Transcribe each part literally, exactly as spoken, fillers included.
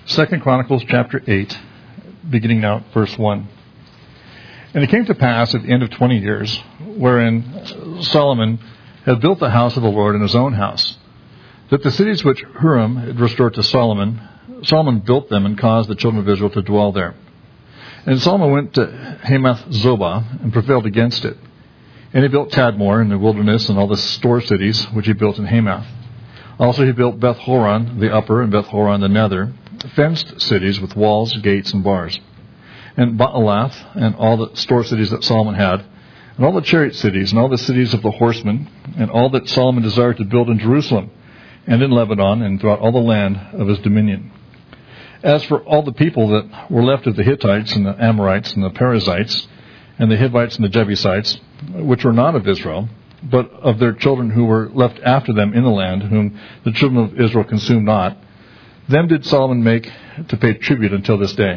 Second Chronicles chapter eight, beginning now at verse one. And it came to pass at the end of twenty years, wherein Solomon had built the house of the Lord in his own house, that the cities which Huram had restored to Solomon, Solomon built them and caused the children of Israel to dwell there. And Solomon went to Hamath Zobah and prevailed against it. And he built Tadmor in the wilderness and all the store cities which he built in Hamath. Also he built Beth Horon the upper and Beth Horon the nether, fenced cities with walls, gates, and bars. And Baalath and all the store cities that Solomon had, and all the chariot cities, and all the cities of the horsemen, and all that Solomon desired to build in Jerusalem, and in Lebanon, and throughout all the land of his dominion. As for all the people that were left of the Hittites, and the Amorites, and the Perizzites, and the Hivites, and the Jebusites, which were not of Israel, but of their children who were left after them in the land, whom the children of Israel consumed not, them did Solomon make to pay tribute until this day.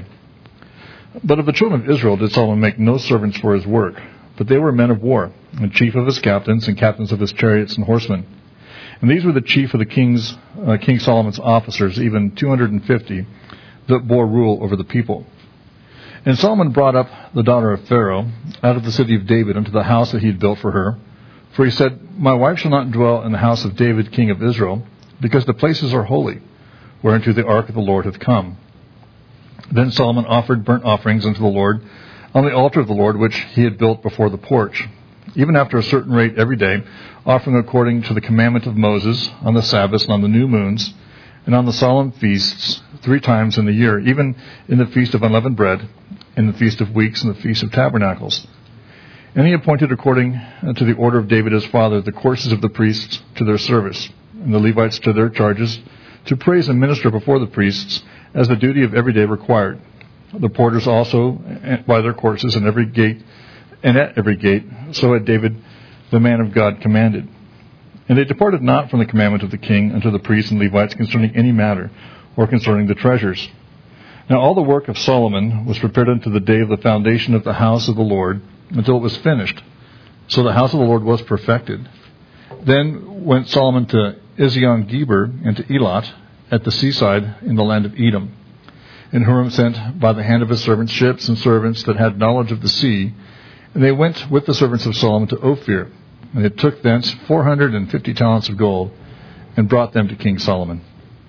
But of the children of Israel did Solomon make no servants for his work, but they were men of war, and chief of his captains, and captains of his chariots and horsemen. And these were the chief of the king's, uh, King Solomon's officers, even two hundred fifty, that bore rule over the people. And Solomon brought up the daughter of Pharaoh out of the city of David unto the house that he had built for her. For he said, My wife shall not dwell in the house of David king of Israel, because the places are holy, whereunto the ark of the Lord hath come. Then Solomon offered burnt offerings unto the Lord on the altar of the Lord, which he had built before the porch, even after a certain rate every day, offering according to the commandment of Moses on the Sabbaths and on the new moons, and on the solemn feasts three times in the year, even in the feast of unleavened bread, in the feast of weeks, and the feast of tabernacles. And he appointed according to the order of David his father the courses of the priests to their service, and the Levites to their charges, to praise and minister before the priests, as the duty of every day required. The porters also by their courses, and every gate, and at every gate, so had David the man of God commanded. And they departed not from the commandment of the king unto the priests and Levites concerning any matter, or concerning the treasures. Now all the work of Solomon was prepared unto the day of the foundation of the house of the Lord, until it was finished. So the house of the Lord was perfected. Then went Solomon to Ezion-Geber and to Elat at the seaside in the land of Edom. And Huram sent by the hand of his servants ships and servants that had knowledge of the sea, and they went with the servants of Solomon to Ophir, and they took thence four hundred and fifty talents of gold, and brought them to King Solomon.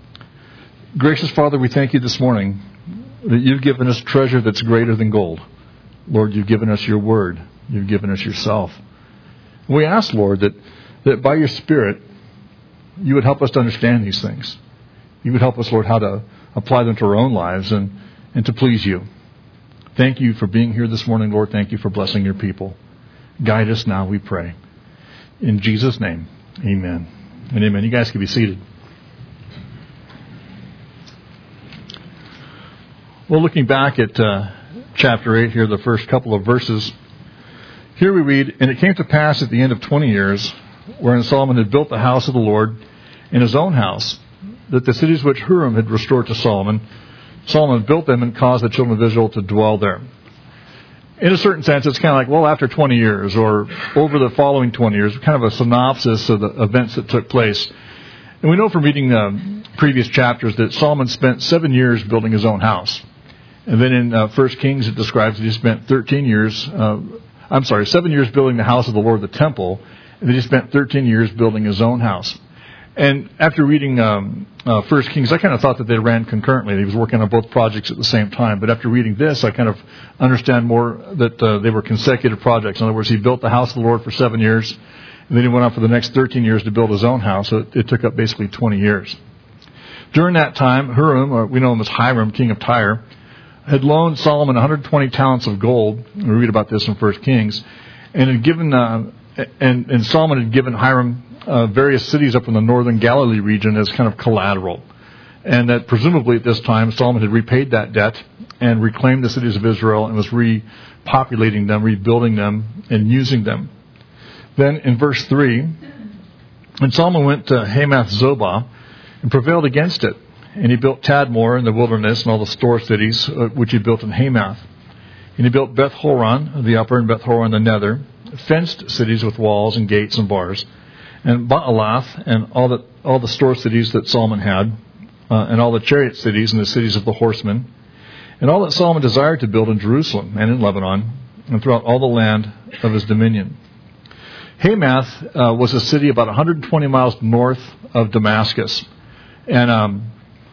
Gracious Father, we thank you this morning that you've given us treasure that's greater than gold. Lord, you've given us your word. You've given us yourself. We ask, Lord, that, that by your Spirit, you would help us to understand these things. You would help us, Lord, how to apply them to our own lives and, and to please you. Thank you for being here this morning, Lord. Thank you for blessing your people. Guide us now, we pray. In Jesus' name, amen and amen. You guys can be seated. Well, looking back at uh, chapter eight here, the first couple of verses, here we read, And it came to pass at the end of twenty years, wherein Solomon had built the house of the Lord in his own house, that the cities which Huram had restored to Solomon, Solomon built them and caused the children of Israel to dwell there. In a certain sense, it's kind of like, well, after twenty years, or over the following twenty years, kind of a synopsis of the events that took place. And we know from reading um, previous chapters that Solomon spent seven years building his own house. And then in uh, First Kings, it describes that he spent thirteen years, uh, I'm sorry, seven years building the house of the Lord, the temple, and then he spent thirteen years building his own house. And after reading um, uh, First Kings, I kind of thought that they ran concurrently. He was working on both projects at the same time. But after reading this, I kind of understand more that uh, they were consecutive projects. In other words, he built the house of the Lord for seven years, and then he went on for the next thirteen years to build his own house. So it, it took up basically twenty years. During that time, Huram, or we know him as Hiram, king of Tyre, had loaned Solomon one hundred twenty talents of gold. We read about this in First Kings, and had given uh, and, and Solomon had given Hiram Uh, various cities up in the northern Galilee region as kind of collateral. And that presumably at this time, Solomon had repaid that debt and reclaimed the cities of Israel and was repopulating them, rebuilding them, and using them. Then in verse three, and Solomon went to Hamath Zobah and prevailed against it. And he built Tadmor in the wilderness and all the store cities, uh, which he built in Hamath. And he built Beth Horon, the upper, and Beth Horon, the nether, fenced cities with walls and gates and bars. And Baalath and all the all the store cities that Solomon had, uh, and all the chariot cities and the cities of the horsemen, and all that Solomon desired to build in Jerusalem and in Lebanon, and throughout all the land of his dominion. Hamath uh, was a city about one hundred twenty miles north of Damascus. And um,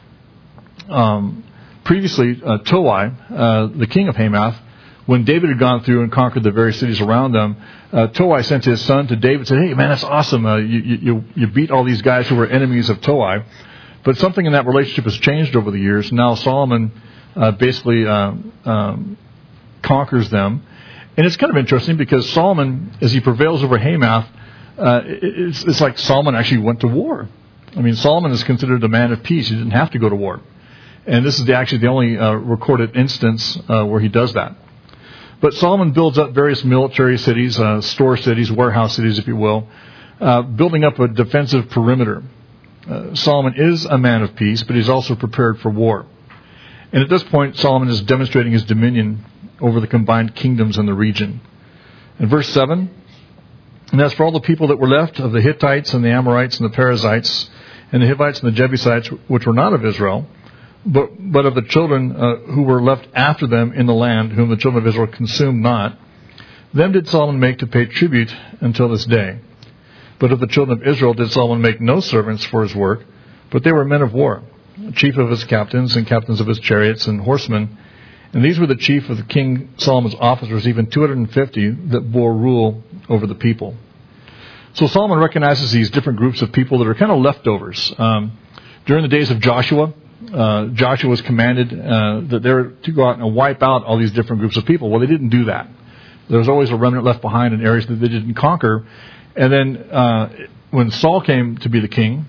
um, previously, uh, Toi, uh, the king of Hamath, when David had gone through and conquered the various cities around them, uh, Toi sent his son to David and said, hey, man, that's awesome. Uh, you, you, you beat all these guys who were enemies of Toi. But something in that relationship has changed over the years. Now Solomon uh, basically uh, um, conquers them. And it's kind of interesting because Solomon, as he prevails over Hamath, uh, it's, it's like Solomon actually went to war. I mean, Solomon is considered a man of peace. He didn't have to go to war. And this is the, actually the only uh, recorded instance uh, where he does that. But Solomon builds up various military cities, uh, store cities, warehouse cities, if you will, uh, building up a defensive perimeter. Uh, Solomon is a man of peace, but he's also prepared for war. And at this point, Solomon is demonstrating his dominion over the combined kingdoms in the region. In verse seven, and as for all the people that were left of the Hittites and the Amorites and the Perizzites and the Hivites and the Jebusites, which were not of Israel, but, but of the children uh, who were left after them in the land, whom the children of Israel consumed not, them did Solomon make to pay tribute until this day. But of the children of Israel did Solomon make no servants for his work, but they were men of war, chief of his captains and captains of his chariots and horsemen. And these were the chief of the King Solomon's officers, even two hundred fifty that bore rule over the people. So Solomon recognizes these different groups of people that are kind of leftovers. Um, during the days of Joshua, uh, Joshua was commanded uh, that they were to go out and wipe out all these different groups of people. Well, they didn't do that. There was always a remnant left behind in areas that they didn't conquer. And then uh, when Saul came to be the king,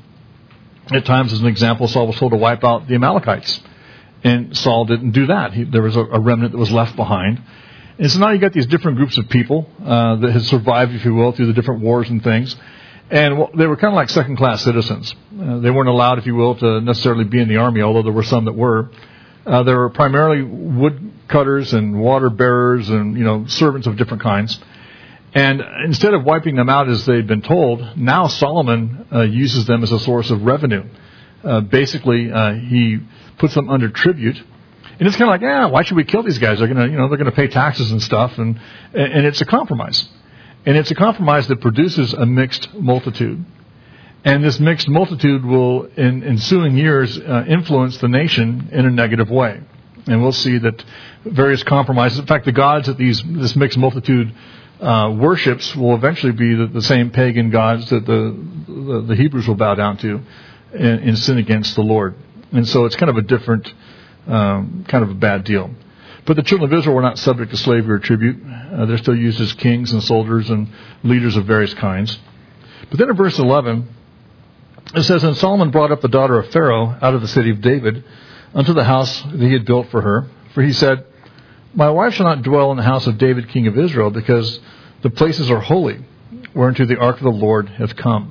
at times, as an example, Saul was told to wipe out the Amalekites. And Saul didn't do that. He, there was a, a remnant that was left behind. And so now you got these different groups of people uh, that had survived, if you will, through the different wars and things. And well, they were kind of like second-class citizens. Uh, they weren't allowed, if you will, to necessarily be in the army, although there were some that were. Uh, they were primarily woodcutters and water bearers and, you know, servants of different kinds. And instead of wiping them out as they'd been told, now Solomon uh, uses them as a source of revenue. Uh, basically, uh, he puts them under tribute, and it's kind of like, yeah, why should we kill these guys? They're gonna, you know, they're gonna pay taxes and stuff, and and it's a compromise, and it's a compromise that produces a mixed multitude, and this mixed multitude will, in ensuing years, uh, influence the nation in a negative way, and we'll see that various compromises. In fact, the gods that these this mixed multitude uh, worships will eventually be the, the same pagan gods that the the, the Hebrews will bow down to in, in sin against the Lord. And so it's kind of a different, um, kind of a bad deal. But the children of Israel were not subject to slavery or tribute. Uh, they're still used as kings and soldiers and leaders of various kinds. But then in verse eleven, it says, and Solomon brought up the daughter of Pharaoh out of the city of David unto the house that he had built for her. For he said, my wife shall not dwell in the house of David king of Israel, because the places are holy, whereunto the ark of the Lord hath come.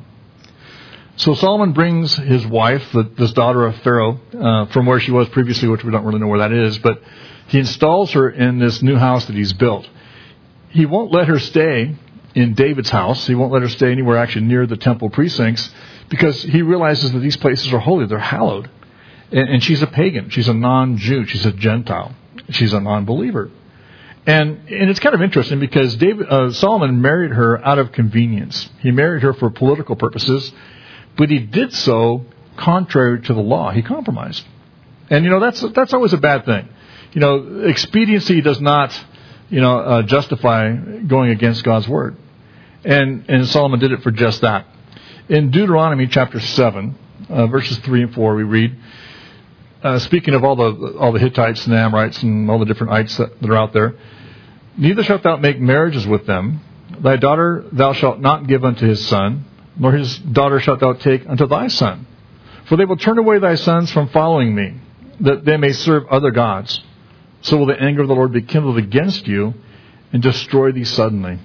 So Solomon brings his wife, this daughter of Pharaoh, uh, from where she was previously, which we don't really know where that is, but he installs her in this new house that he's built. He won't let her stay in David's house. He won't let her stay anywhere actually near the temple precincts, because he realizes that these places are holy. They're hallowed. And, and she's a pagan. She's a non-Jew. She's a Gentile. She's a non-believer. And and it's kind of interesting because David uh, Solomon married her out of convenience. He married her for political purposes. But he did so contrary to the law. He compromised. And, you know, that's that's always a bad thing. You know, expediency does not, you know, uh, justify going against God's word. And and Solomon did it for just that. In Deuteronomy chapter seven, uh, verses three and four, we read, uh, speaking of all the all the Hittites and the Amorites and all the different ites that, that are out there, neither shalt thou make marriages with them. Thy daughter thou shalt not give unto his son, nor his daughter shalt thou take unto thy son. For they will turn away thy sons from following me, that they may serve other gods. So will the anger of the Lord be kindled against you, and destroy thee suddenly.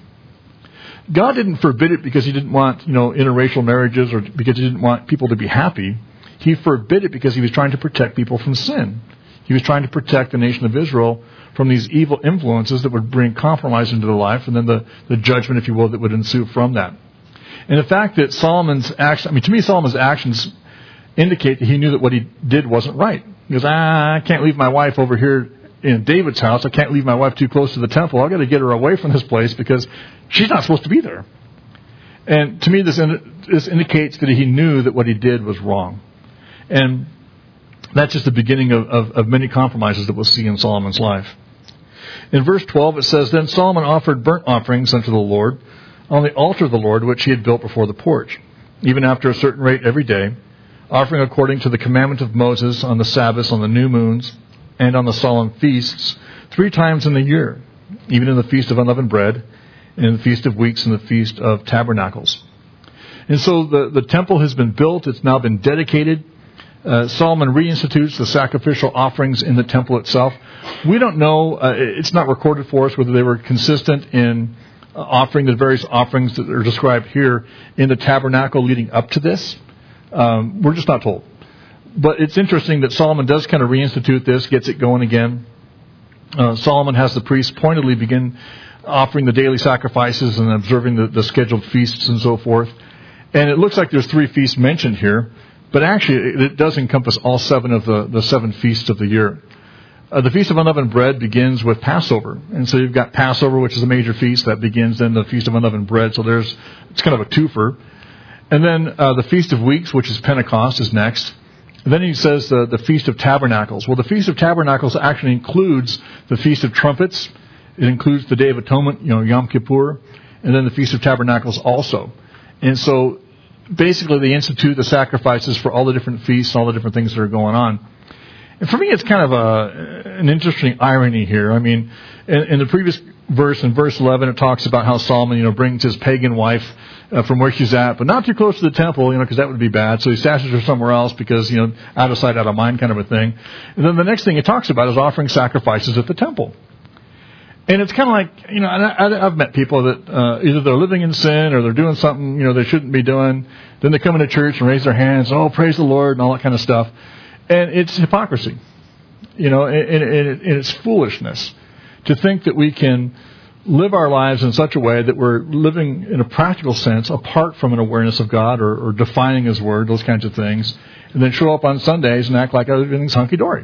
God didn't forbid it because he didn't want, you know, interracial marriages or because he didn't want people to be happy. He forbid it because he was trying to protect people from sin. He was trying to protect the nation of Israel from these evil influences that would bring compromise into their life, and then the, the judgment, if you will, that would ensue from that. And the fact that Solomon's actions, I mean, to me, Solomon's actions indicate that he knew that what he did wasn't right. He goes, ah, I can't leave my wife over here in David's house. I can't leave my wife too close to the temple. I've got to get her away from this place because she's not supposed to be there. And to me, this, in, this indicates that he knew that what he did was wrong. And that's just the beginning of, of, of many compromises that we'll see in Solomon's life. In verse twelve, it says, Then Solomon offered burnt offerings unto the Lord on the altar of the Lord, which he had built before the porch, even after a certain rate every day, offering according to the commandment of Moses on the Sabbaths, on the new moons, and on the solemn feasts, three times in the year, even in the feast of unleavened bread, and in the feast of weeks, and the feast of tabernacles. And so the, the temple has been built. It's now been dedicated. Uh, Solomon reinstitutes the sacrificial offerings in the temple itself. We don't know, uh, it's not recorded for us whether they were consistent in uh, offering the various offerings that are described here in the tabernacle leading up to this. Um, we're just not told. But it's interesting that Solomon does kind of reinstitute this, gets it going again. Uh, Solomon has the priests pointedly begin offering the daily sacrifices and observing the, the scheduled feasts and so forth. And it looks like there's three feasts mentioned here. But actually, it does encompass all seven of the, the seven feasts of the year. Uh, the Feast of Unleavened Bread begins with Passover. And so you've got Passover, which is a major feast. That begins then the Feast of Unleavened Bread. So there's it's kind of a twofer. And then uh, the Feast of Weeks, which is Pentecost, is next. And then he says the, the Feast of Tabernacles. Well, the Feast of Tabernacles actually includes the Feast of Trumpets. It includes the Day of Atonement, you know, Yom Kippur. And then the Feast of Tabernacles also. And so basically, they institute the sacrifices for all the different feasts, all the different things that are going on. And for me, it's kind of a, an interesting irony here. I mean, in, in the previous verse, in verse eleven, it talks about how Solomon, you know, brings his pagan wife uh, from where she's at, but not too close to the temple, you know, because that would be bad. So he stashes her somewhere else because, you know, out of sight, out of mind kind of a thing. And then the next thing he talks about is offering sacrifices at the temple. And it's kind of like, you know, I, I've met people that uh, either they're living in sin or they're doing something, you know, they shouldn't be doing. Then they come into church and raise their hands, oh, praise the Lord, and all that kind of stuff. And it's hypocrisy, you know, and, and, and it's foolishness to think that we can live our lives in such a way that we're living in a practical sense apart from an awareness of God or, or defining His Word, those kinds of things, and then show up on Sundays and act like everything's hunky-dory.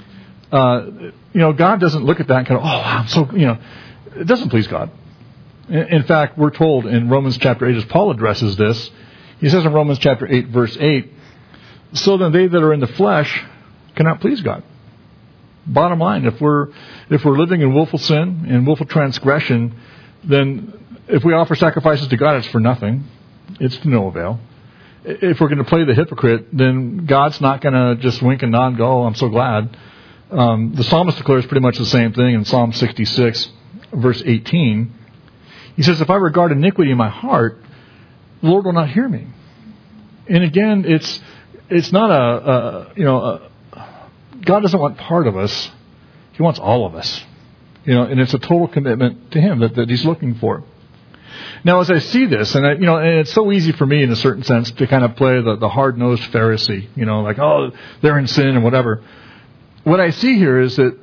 Uh, you know, God doesn't look at that and kind of, oh, I'm so, you know, it doesn't please God. In, in fact, we're told in Romans chapter eight, as Paul addresses this, he says in Romans chapter eight, verse eight, so then they that are in the flesh cannot please God. Bottom line, if we're if we're living in willful sin and willful transgression, then if we offer sacrifices to God, it's for nothing. It's to no avail. If we're going to play the hypocrite, then God's not going to just wink and nod and go, oh, I'm so glad. Um, the psalmist declares pretty much the same thing in Psalm sixty-six, verse eighteen. He says, if I regard iniquity in my heart, the Lord will not hear me. And again, it's it's not a, a you know, a, God doesn't want part of us. He wants all of us. You know, and it's a total commitment to Him that, that He's looking for. Now, as I see this, and I, you know, and it's so easy for me in a certain sense to kind of play the, the hard-nosed Pharisee, you know, like, oh, they're in sin and whatever. What I see here is that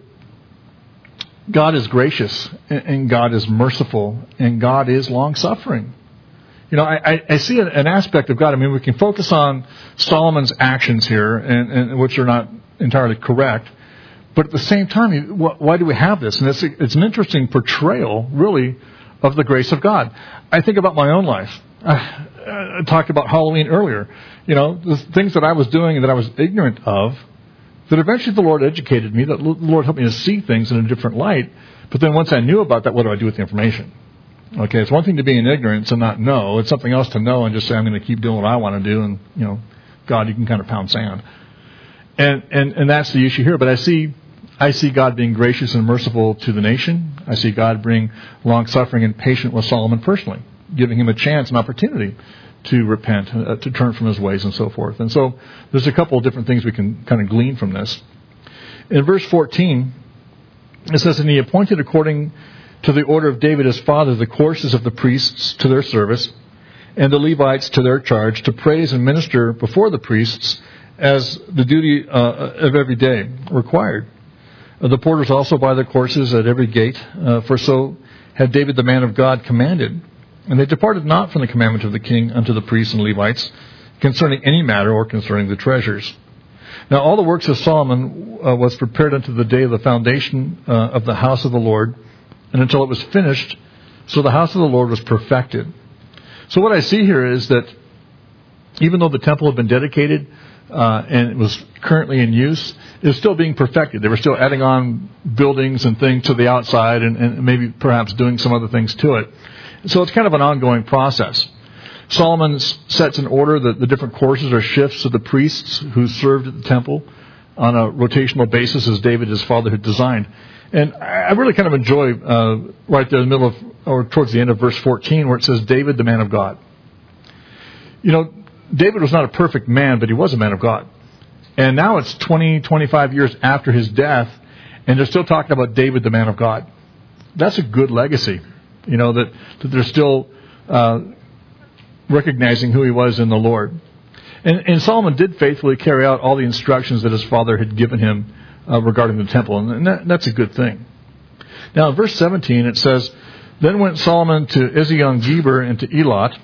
God is gracious and God is merciful and God is long-suffering. You know, I, I see an aspect of God. I mean, we can focus on Solomon's actions here, and, and which are not entirely correct. But at the same time, why do we have this? And it's, it's an interesting portrayal, really, of the grace of God. I think about my own life. I, I talked about Halloween earlier. You know, the things that I was doing and that I was ignorant of, that eventually the Lord educated me, that the Lord helped me to see things in a different light. But then once I knew about that, what do I do with the information? Okay, it's one thing to be in ignorance and not know. It's something else to know and just say, I'm going to keep doing what I want to do. And, you know, God, you can kind of pound sand. And, and, and that's the issue here. But I see, I see God being gracious and merciful to the nation. I see God being long-suffering and patient with Solomon personally, giving him a chance, an opportunity to repent, uh, to turn from his ways and so forth. And so there's a couple of different things we can kind of glean from this. In verse fourteen, it says, and he appointed according to the order of David his father the courses of the priests to their service, and the Levites to their charge, to praise and minister before the priests as the duty uh, of every day required. Uh, the porters also by their courses at every gate, uh, for so had David the man of God commanded. And they departed not from the commandment of the king unto the priests and Levites, concerning any matter or concerning the treasures. Now all the works of Solomon uh, was prepared unto the day of the foundation uh, of the house of the Lord, and until it was finished, so the house of the Lord was perfected. So what I see here is that even though the temple had been dedicated uh, and it was currently in use, it was still being perfected. They were still adding on buildings and things to the outside, and, and maybe perhaps doing some other things to it. So it's kind of an ongoing process. Solomon sets in order the, the different courses or shifts of the priests who served at the temple on a rotational basis as David, his father, had designed. And I really kind of enjoy uh, right there in the middle of, or towards the end of verse fourteen, where it says, David, the man of God. You know, David was not a perfect man, but he was a man of God. And now it's twenty, twenty-five years after his death, and they're still talking about David, the man of God. That's a good legacy, you know, that, that they're still uh, recognizing who he was in the Lord. And, and Solomon did faithfully carry out all the instructions that his father had given him uh, regarding the temple, and that, that's a good thing. Now, in verse seventeen, it says, Then went Solomon to Ezion-Geber and to Elat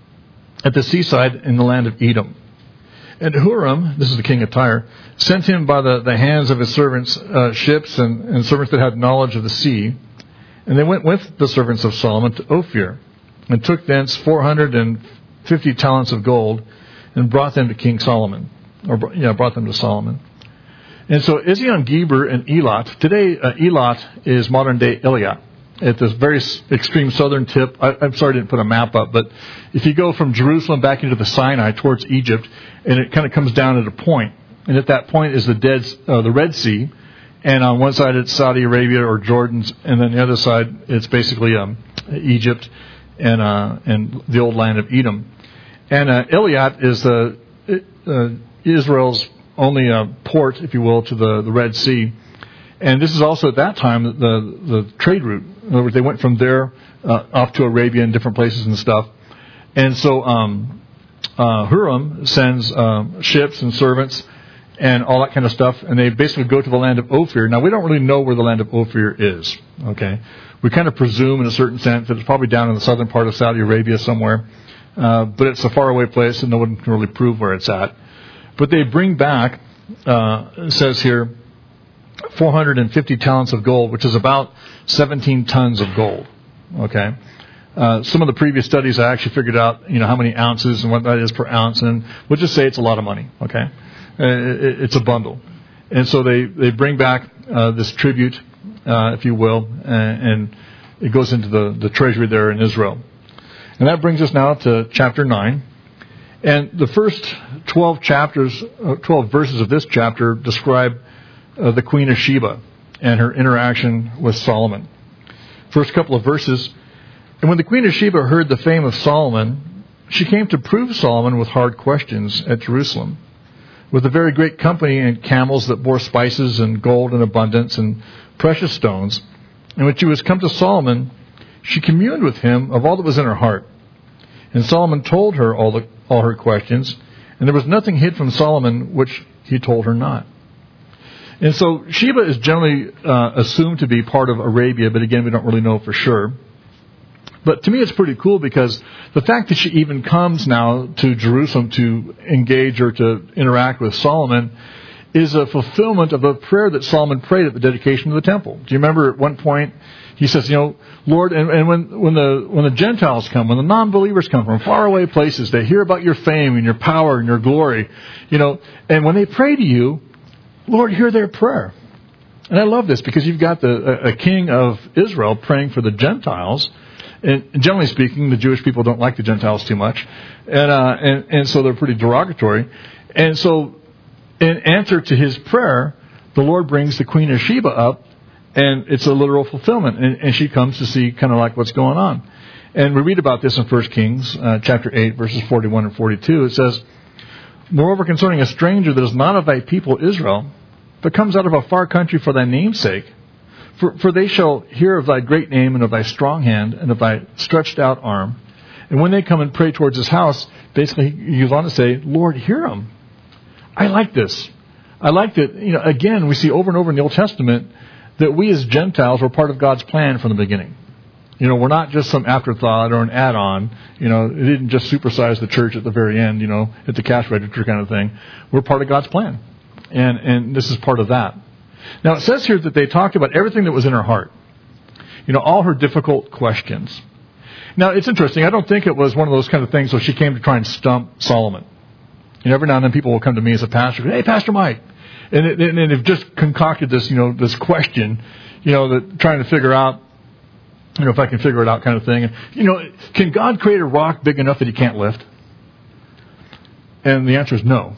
at the seaside in the land of Edom. And Huram, this is the king of Tyre, sent him by the, the hands of his servants uh, ships and, and servants that had knowledge of the sea. And they went with the servants of Solomon to Ophir, and took thence four hundred and fifty talents of gold, and brought them to King Solomon, or yeah, brought them to Solomon. And so Ezion-Geber and Elat, today uh, Elat is modern day Eilat, at this very extreme southern tip. I, I'm sorry I didn't put a map up, but if you go from Jerusalem back into the Sinai towards Egypt, and it kind of comes down at a point, and at that point is the dead, uh, the Red Sea, and on one side it's Saudi Arabia or Jordan's, and then the other side it's basically um, Egypt and uh, and the old land of Edom. And uh, Eilat is the uh, Israel's only uh, port, if you will, to the, the Red Sea. And this is also at that time the the trade route. In other words, they went from there uh, off to Arabia and different places and stuff. And so um, uh, Huram sends um, ships and servants and all that kind of stuff, and they basically go to the land of Ophir. Now, we don't really know where the land of Ophir is, okay? We kind of presume in a certain sense that it's probably down in the southern part of Saudi Arabia somewhere, uh, but it's a faraway place and no one can really prove where it's at. But they bring back, uh, it says here, four hundred fifty talents of gold, which is about seventeen tons of gold, okay? Uh, some of the previous studies I actually figured out, you know, how many ounces and what that is per ounce, and we'll just say it's a lot of money, okay? It's a bundle. And so they, they bring back uh, this tribute, uh, if you will, and, and it goes into the, the treasury there in Israel. And that brings us now to chapter nine. And the first twelve chapters, uh, twelve verses of this chapter describe uh, the Queen of Sheba and her interaction with Solomon. First couple of verses. And when the Queen of Sheba heard the fame of Solomon, she came to prove Solomon with hard questions at Jerusalem, with a very great company and camels that bore spices and gold in abundance and precious stones. And when she was come to Solomon, she communed with him of all that was in her heart. And Solomon told her all the all her questions, and there was nothing hid from Solomon which he told her not. And so Sheba is generally uh, assumed to be part of Arabia, but again, we don't really know for sure. But to me, it's pretty cool because the fact that she even comes now to Jerusalem to engage or to interact with Solomon is a fulfillment of a prayer that Solomon prayed at the dedication of the temple. Do you remember at one point he says, you know, Lord, and, and when, when the when the Gentiles come, when the non-believers come from faraway places, they hear about your fame and your power and your glory, you know, and when they pray to you, Lord, hear their prayer. And I love this because you've got the a, a king of Israel praying for the Gentiles. And generally speaking, the Jewish people don't like the Gentiles too much. And, uh, and, and so they're pretty derogatory. And so in answer to his prayer, the Lord brings the Queen of Sheba up, and it's a literal fulfillment. And, and she comes to see kind of like what's going on. And we read about this in First Kings, uh, chapter eight, verses forty-one and forty-two. It says, Moreover, concerning a stranger that is not of thy people Israel, but comes out of a far country for thy name's sake, For, for they shall hear of thy great name and of thy strong hand and of thy stretched out arm. And when they come and pray towards his house, basically he goes on to say, Lord, hear them. I like this. I like that, you know, again, we see over and over in the Old Testament that we as Gentiles were part of God's plan from the beginning. You know, we're not just some afterthought or an add-on. You know, it didn't just supersize the church at the very end, you know, at the cash register kind of thing. We're part of God's plan. And and this is part of that. Now, it says here that they talked about everything that was in her heart. You know, all her difficult questions. Now, it's interesting. I don't think it was one of those kind of things where she came to try and stump Solomon. You know, every now and then people will come to me as a pastor, hey, Pastor Mike. And, it, and they've just concocted this, you know, this question, you know, that trying to figure out, you know, if I can figure it out kind of thing. And, you know, can God create a rock big enough that he can't lift? And the answer is no.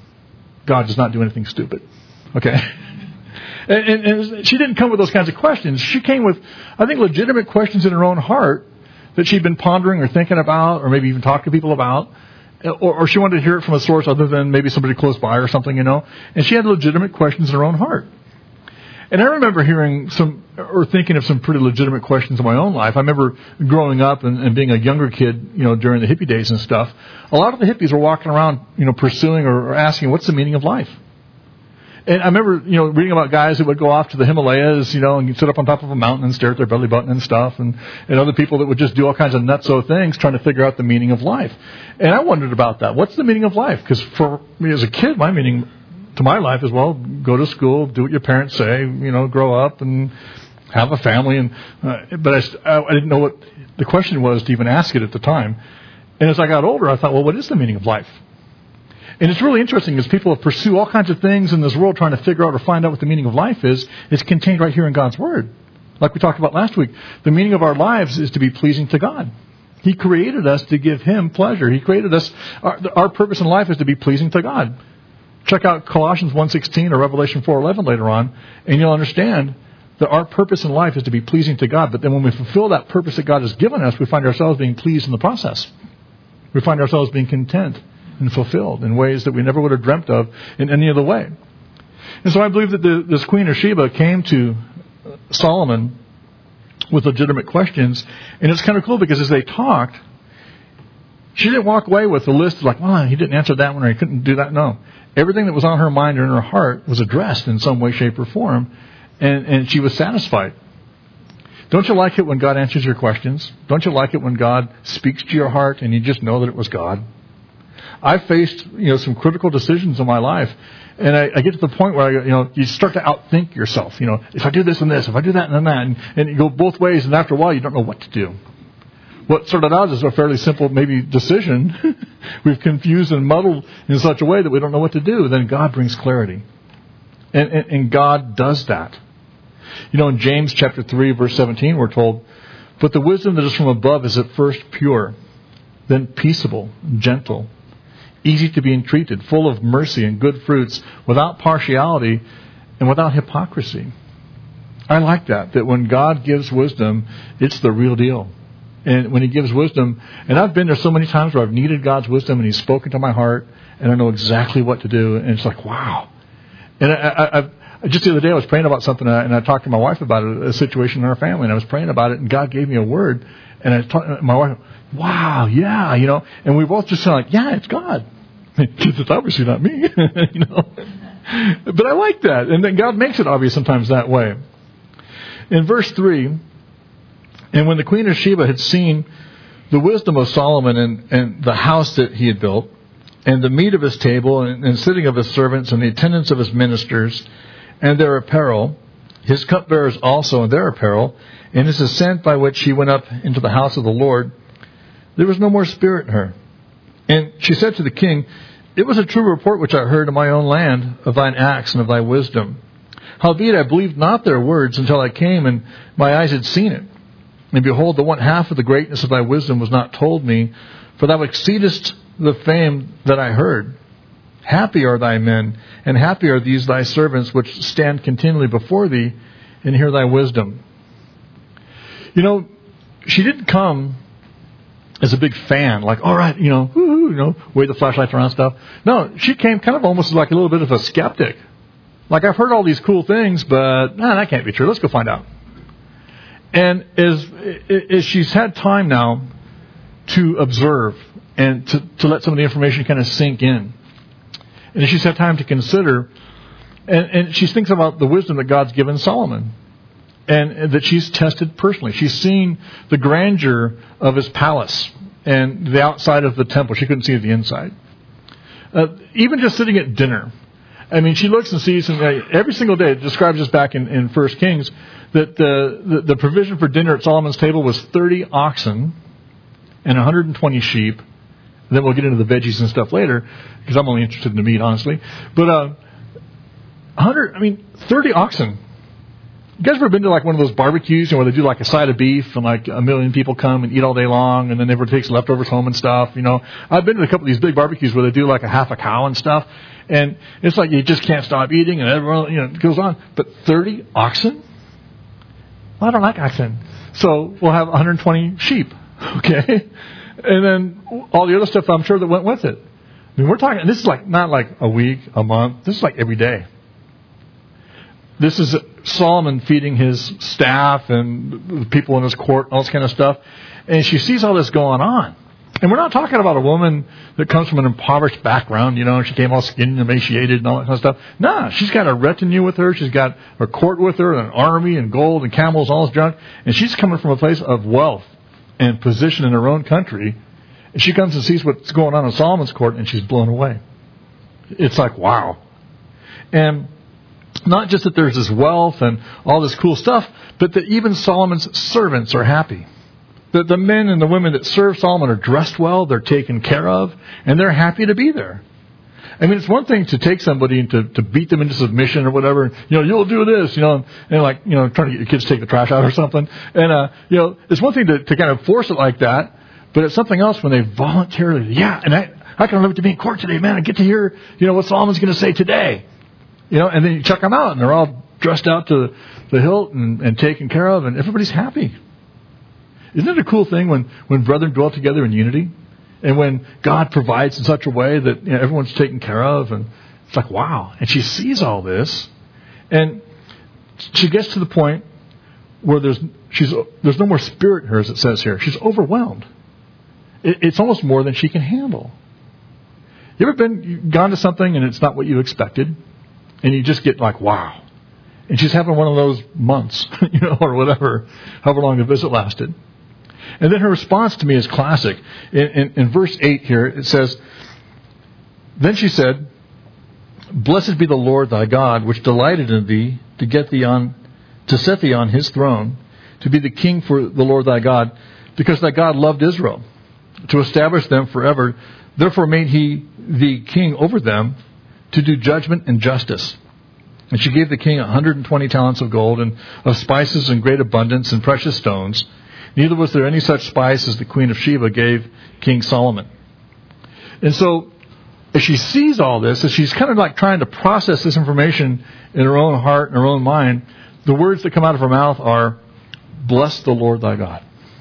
God does not do anything stupid. Okay? And, and, and she didn't come with those kinds of questions. She came with, I think, legitimate questions in her own heart that she'd been pondering or thinking about or maybe even talking to people about. Or, or she wanted to hear it from a source other than maybe somebody close by or something, you know. And she had legitimate questions in her own heart. And I remember hearing some, or thinking of some pretty legitimate questions in my own life. I remember growing up and, and being a younger kid, you know, during the hippie days and stuff. A lot of the hippies were walking around, you know, pursuing or, or asking, what's the meaning of life? And I remember, you know, reading about guys that would go off to the Himalayas, you know, and sit up on top of a mountain and stare at their belly button and stuff, and, and other people that would just do all kinds of nutso things trying to figure out the meaning of life. And I wondered about that. What's the meaning of life? Because for me as a kid, my meaning to my life is, well, go to school, do what your parents say, you know, grow up and have a family. And uh, But I, I didn't know what the question was to even ask it at the time. And as I got older, I thought, well, what is the meaning of life? And it's really interesting as people pursue all kinds of things in this world trying to figure out or find out what the meaning of life is. It's contained right here in God's Word. Like we talked about last week, the meaning of our lives is to be pleasing to God. He created us to give Him pleasure. He created us, our, our purpose in life is to be pleasing to God. Check out Colossians one sixteen or Revelation four eleven later on, and you'll understand that our purpose in life is to be pleasing to God. But then when we fulfill that purpose that God has given us, we find ourselves being pleased in the process. We find ourselves being content and fulfilled in ways that we never would have dreamt of in any other way. And so I believe that the, this Queen of Sheba came to Solomon with legitimate questions. And it's kind of cool because as they talked, she didn't walk away with a list of like, well, he didn't answer that one or he couldn't do that. No. Everything that was on her mind and in her heart was addressed in some way, shape, or form. And, and she was satisfied. Don't you like it when God answers your questions? Don't you like it when God speaks to your heart and you just know that it was God? I faced, you know, some critical decisions in my life, and I, I get to the point where I, you know, you start to outthink yourself. You know, if I do this and this, if I do that and then that, and, and you go both ways, and after a while, you don't know what to do. What started out as a fairly simple, maybe decision, we've confused and muddled in such a way that we don't know what to do. Then God brings clarity, and, and, and God does that. You know, in James chapter three, verse seventeen, we're told, "But the wisdom that is from above is at first pure, then peaceable, gentle, easy to be entreated, full of mercy and good fruits, without partiality and without hypocrisy." I like that, that when God gives wisdom, it's the real deal. And when He gives wisdom, and I've been there so many times where I've needed God's wisdom and He's spoken to my heart and I know exactly what to do. And it's like, wow. And I, I, I just the other day I was praying about something and I talked to my wife about it, a situation in our family, and I was praying about it and God gave me a word. And I talked, my wife, wow, yeah, you know, and we both just said like, yeah, it's God. It's obviously not me, you know. But I like that. And then God makes it obvious sometimes that way. In verse three, "And when the Queen of Sheba had seen the wisdom of Solomon and, and the house that he had built, and the meat of his table, and, and sitting of his servants, and the attendance of his ministers, and their apparel, his cupbearers also and their apparel, and his ascent by which he went up into the house of the Lord, there was no more spirit in her. And she said to the king, It was a true report which I heard in my own land of thine acts and of thy wisdom. Howbeit I believed not their words until I came and my eyes had seen it. And behold, the one half of the greatness of thy wisdom was not told me, for thou exceedest the fame that I heard. Happy are thy men, and happy are these thy servants which stand continually before thee and hear thy wisdom." You know, she didn't come as a big fan, like, all right, you know, woo-hoo, you know, wave the flashlights around stuff. No, she came kind of almost like a little bit of a skeptic. Like, I've heard all these cool things, but nah, that can't be true. Let's go find out. And as, as she's had time now to observe and to, to let some of the information kind of sink in, and she's had time to consider, and, and she thinks about the wisdom that God's given Solomon. and that she's tested personally. She's seen the grandeur of his palace and the outside of the temple. She couldn't see the inside. Uh, even just sitting at dinner, I mean, she looks and sees, and uh, every single day, it describes this back in, in First Kings, that the, the, the provision for dinner at Solomon's table was thirty oxen and one hundred twenty sheep. And then we'll get into the veggies and stuff later, because I'm only interested in the meat, honestly. But uh, one hundred, I mean, thirty oxen. You guys ever been to like one of those barbecues, you know, where they do like a side of beef and like a million people come and eat all day long, and then everyone takes leftovers home and stuff, you know? I've been to a couple of these big barbecues where they do like a half a cow and stuff, and it's like you just can't stop eating, and everyone, you know, it goes on. But thirty oxen? Well, I don't like oxen. So we'll have one hundred twenty sheep, okay? And then all the other stuff, I'm sure, that went with it. I mean, we're talking, this is like not like a week, a month. This is like every day. This is Solomon feeding his staff and the people in his court and all this kind of stuff. And she sees all this going on. And we're not talking about a woman that comes from an impoverished background, you know, and she came all skinny and emaciated and all that kind of stuff. No, she's got a retinue with her. She's got her court with her, and an army and gold and camels, all this junk. And she's coming from a place of wealth and position in her own country. And she comes and sees what's going on in Solomon's court, and she's blown away. It's like, wow. And not just that there's this wealth and all this cool stuff, but that even Solomon's servants are happy. That the men and the women that serve Solomon are dressed well, they're taken care of, and they're happy to be there. I mean, it's one thing to take somebody and to, to beat them into submission or whatever. You know, you'll do this, you know, and like, you know, trying to get your kids to take the trash out or something. And, uh, you know, it's one thing to, to kind of force it like that, but it's something else when they voluntarily, yeah, and I, I can live to be in court today, man, and get to hear, you know, what Solomon's going to say today. You know, and then you check them out, and they're all dressed out to the hilt and, and taken care of, and everybody's happy. Isn't it a cool thing when, when brethren dwell together in unity? And when God provides in such a way that, you know, everyone's taken care of, and it's like, wow. And she sees all this, and she gets to the point where there's she's there's no more spirit in her, as it says here. She's overwhelmed. It, it's almost more than she can handle. You ever been gone to something and it's not what you expected? And you just get like, wow. And she's having one of those months, you know, or whatever, however long the visit lasted. And then her response to me is classic. In, in, in verse eight here, it says, then she said, blessed be the Lord thy God, which delighted in thee to get thee on, to set thee on his throne, to be the king for the Lord thy God, because thy God loved Israel, to establish them forever. Therefore made he thee king over them, to do judgment and justice. And she gave the king one hundred twenty talents of gold, and of spices in great abundance, and precious stones. Neither was there any such spice as the queen of Sheba gave King Solomon. And so, as she sees all this, as she's kind of like trying to process this information in her own heart and her own mind, the words that come out of her mouth are, bless the Lord thy God.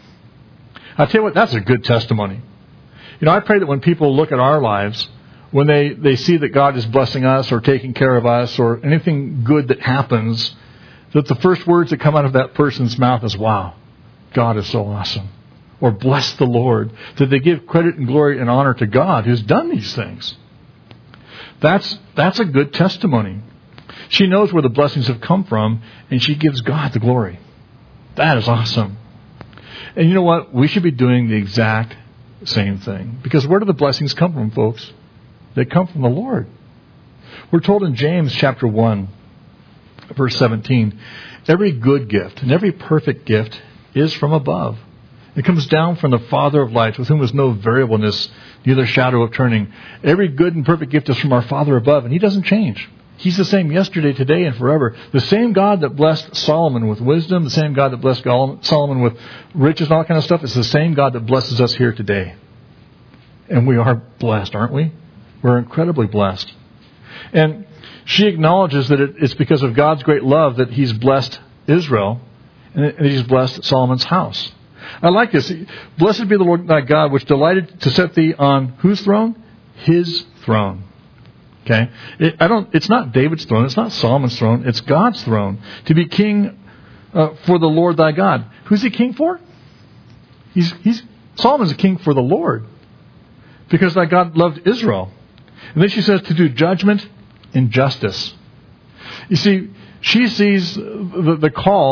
I tell you what, that's a good testimony. You know, I pray that when people look at our lives, when they, they see that God is blessing us or taking care of us or anything good that happens, that the first words that come out of that person's mouth is, wow, God is so awesome. Or bless the Lord. That they give credit and glory and honor to God who's done these things. That's, that's a good testimony. She knows where the blessings have come from, and she gives God the glory. That is awesome. And you know what? We should be doing the exact same thing. Because where do the blessings come from, folks? They come from the Lord. We're told in James chapter one, verse seventeen, every good gift and every perfect gift is from above. It comes down from the Father of lights, with whom is no variableness, neither shadow of turning. Every good and perfect gift is from our Father above, and he doesn't change. He's the same yesterday, today, and forever. The same God that blessed Solomon with wisdom, the same God that blessed Solomon with riches and all that kind of stuff, is the same God that blesses us here today. And we are blessed, aren't we? We're incredibly blessed. And she acknowledges that it's because of God's great love that he's blessed Israel and that he's blessed Solomon's house. I like this. Blessed be the Lord thy God, which delighted to set thee on whose throne? His throne. Okay? It, I don't, it's not David's throne. It's not Solomon's throne. It's God's throne. To be king uh, for the Lord thy God. Who's he king for? He's, he's, Solomon's a king for the Lord. Because thy God loved Israel. And then she says to do judgment and justice. You see, she sees the, the call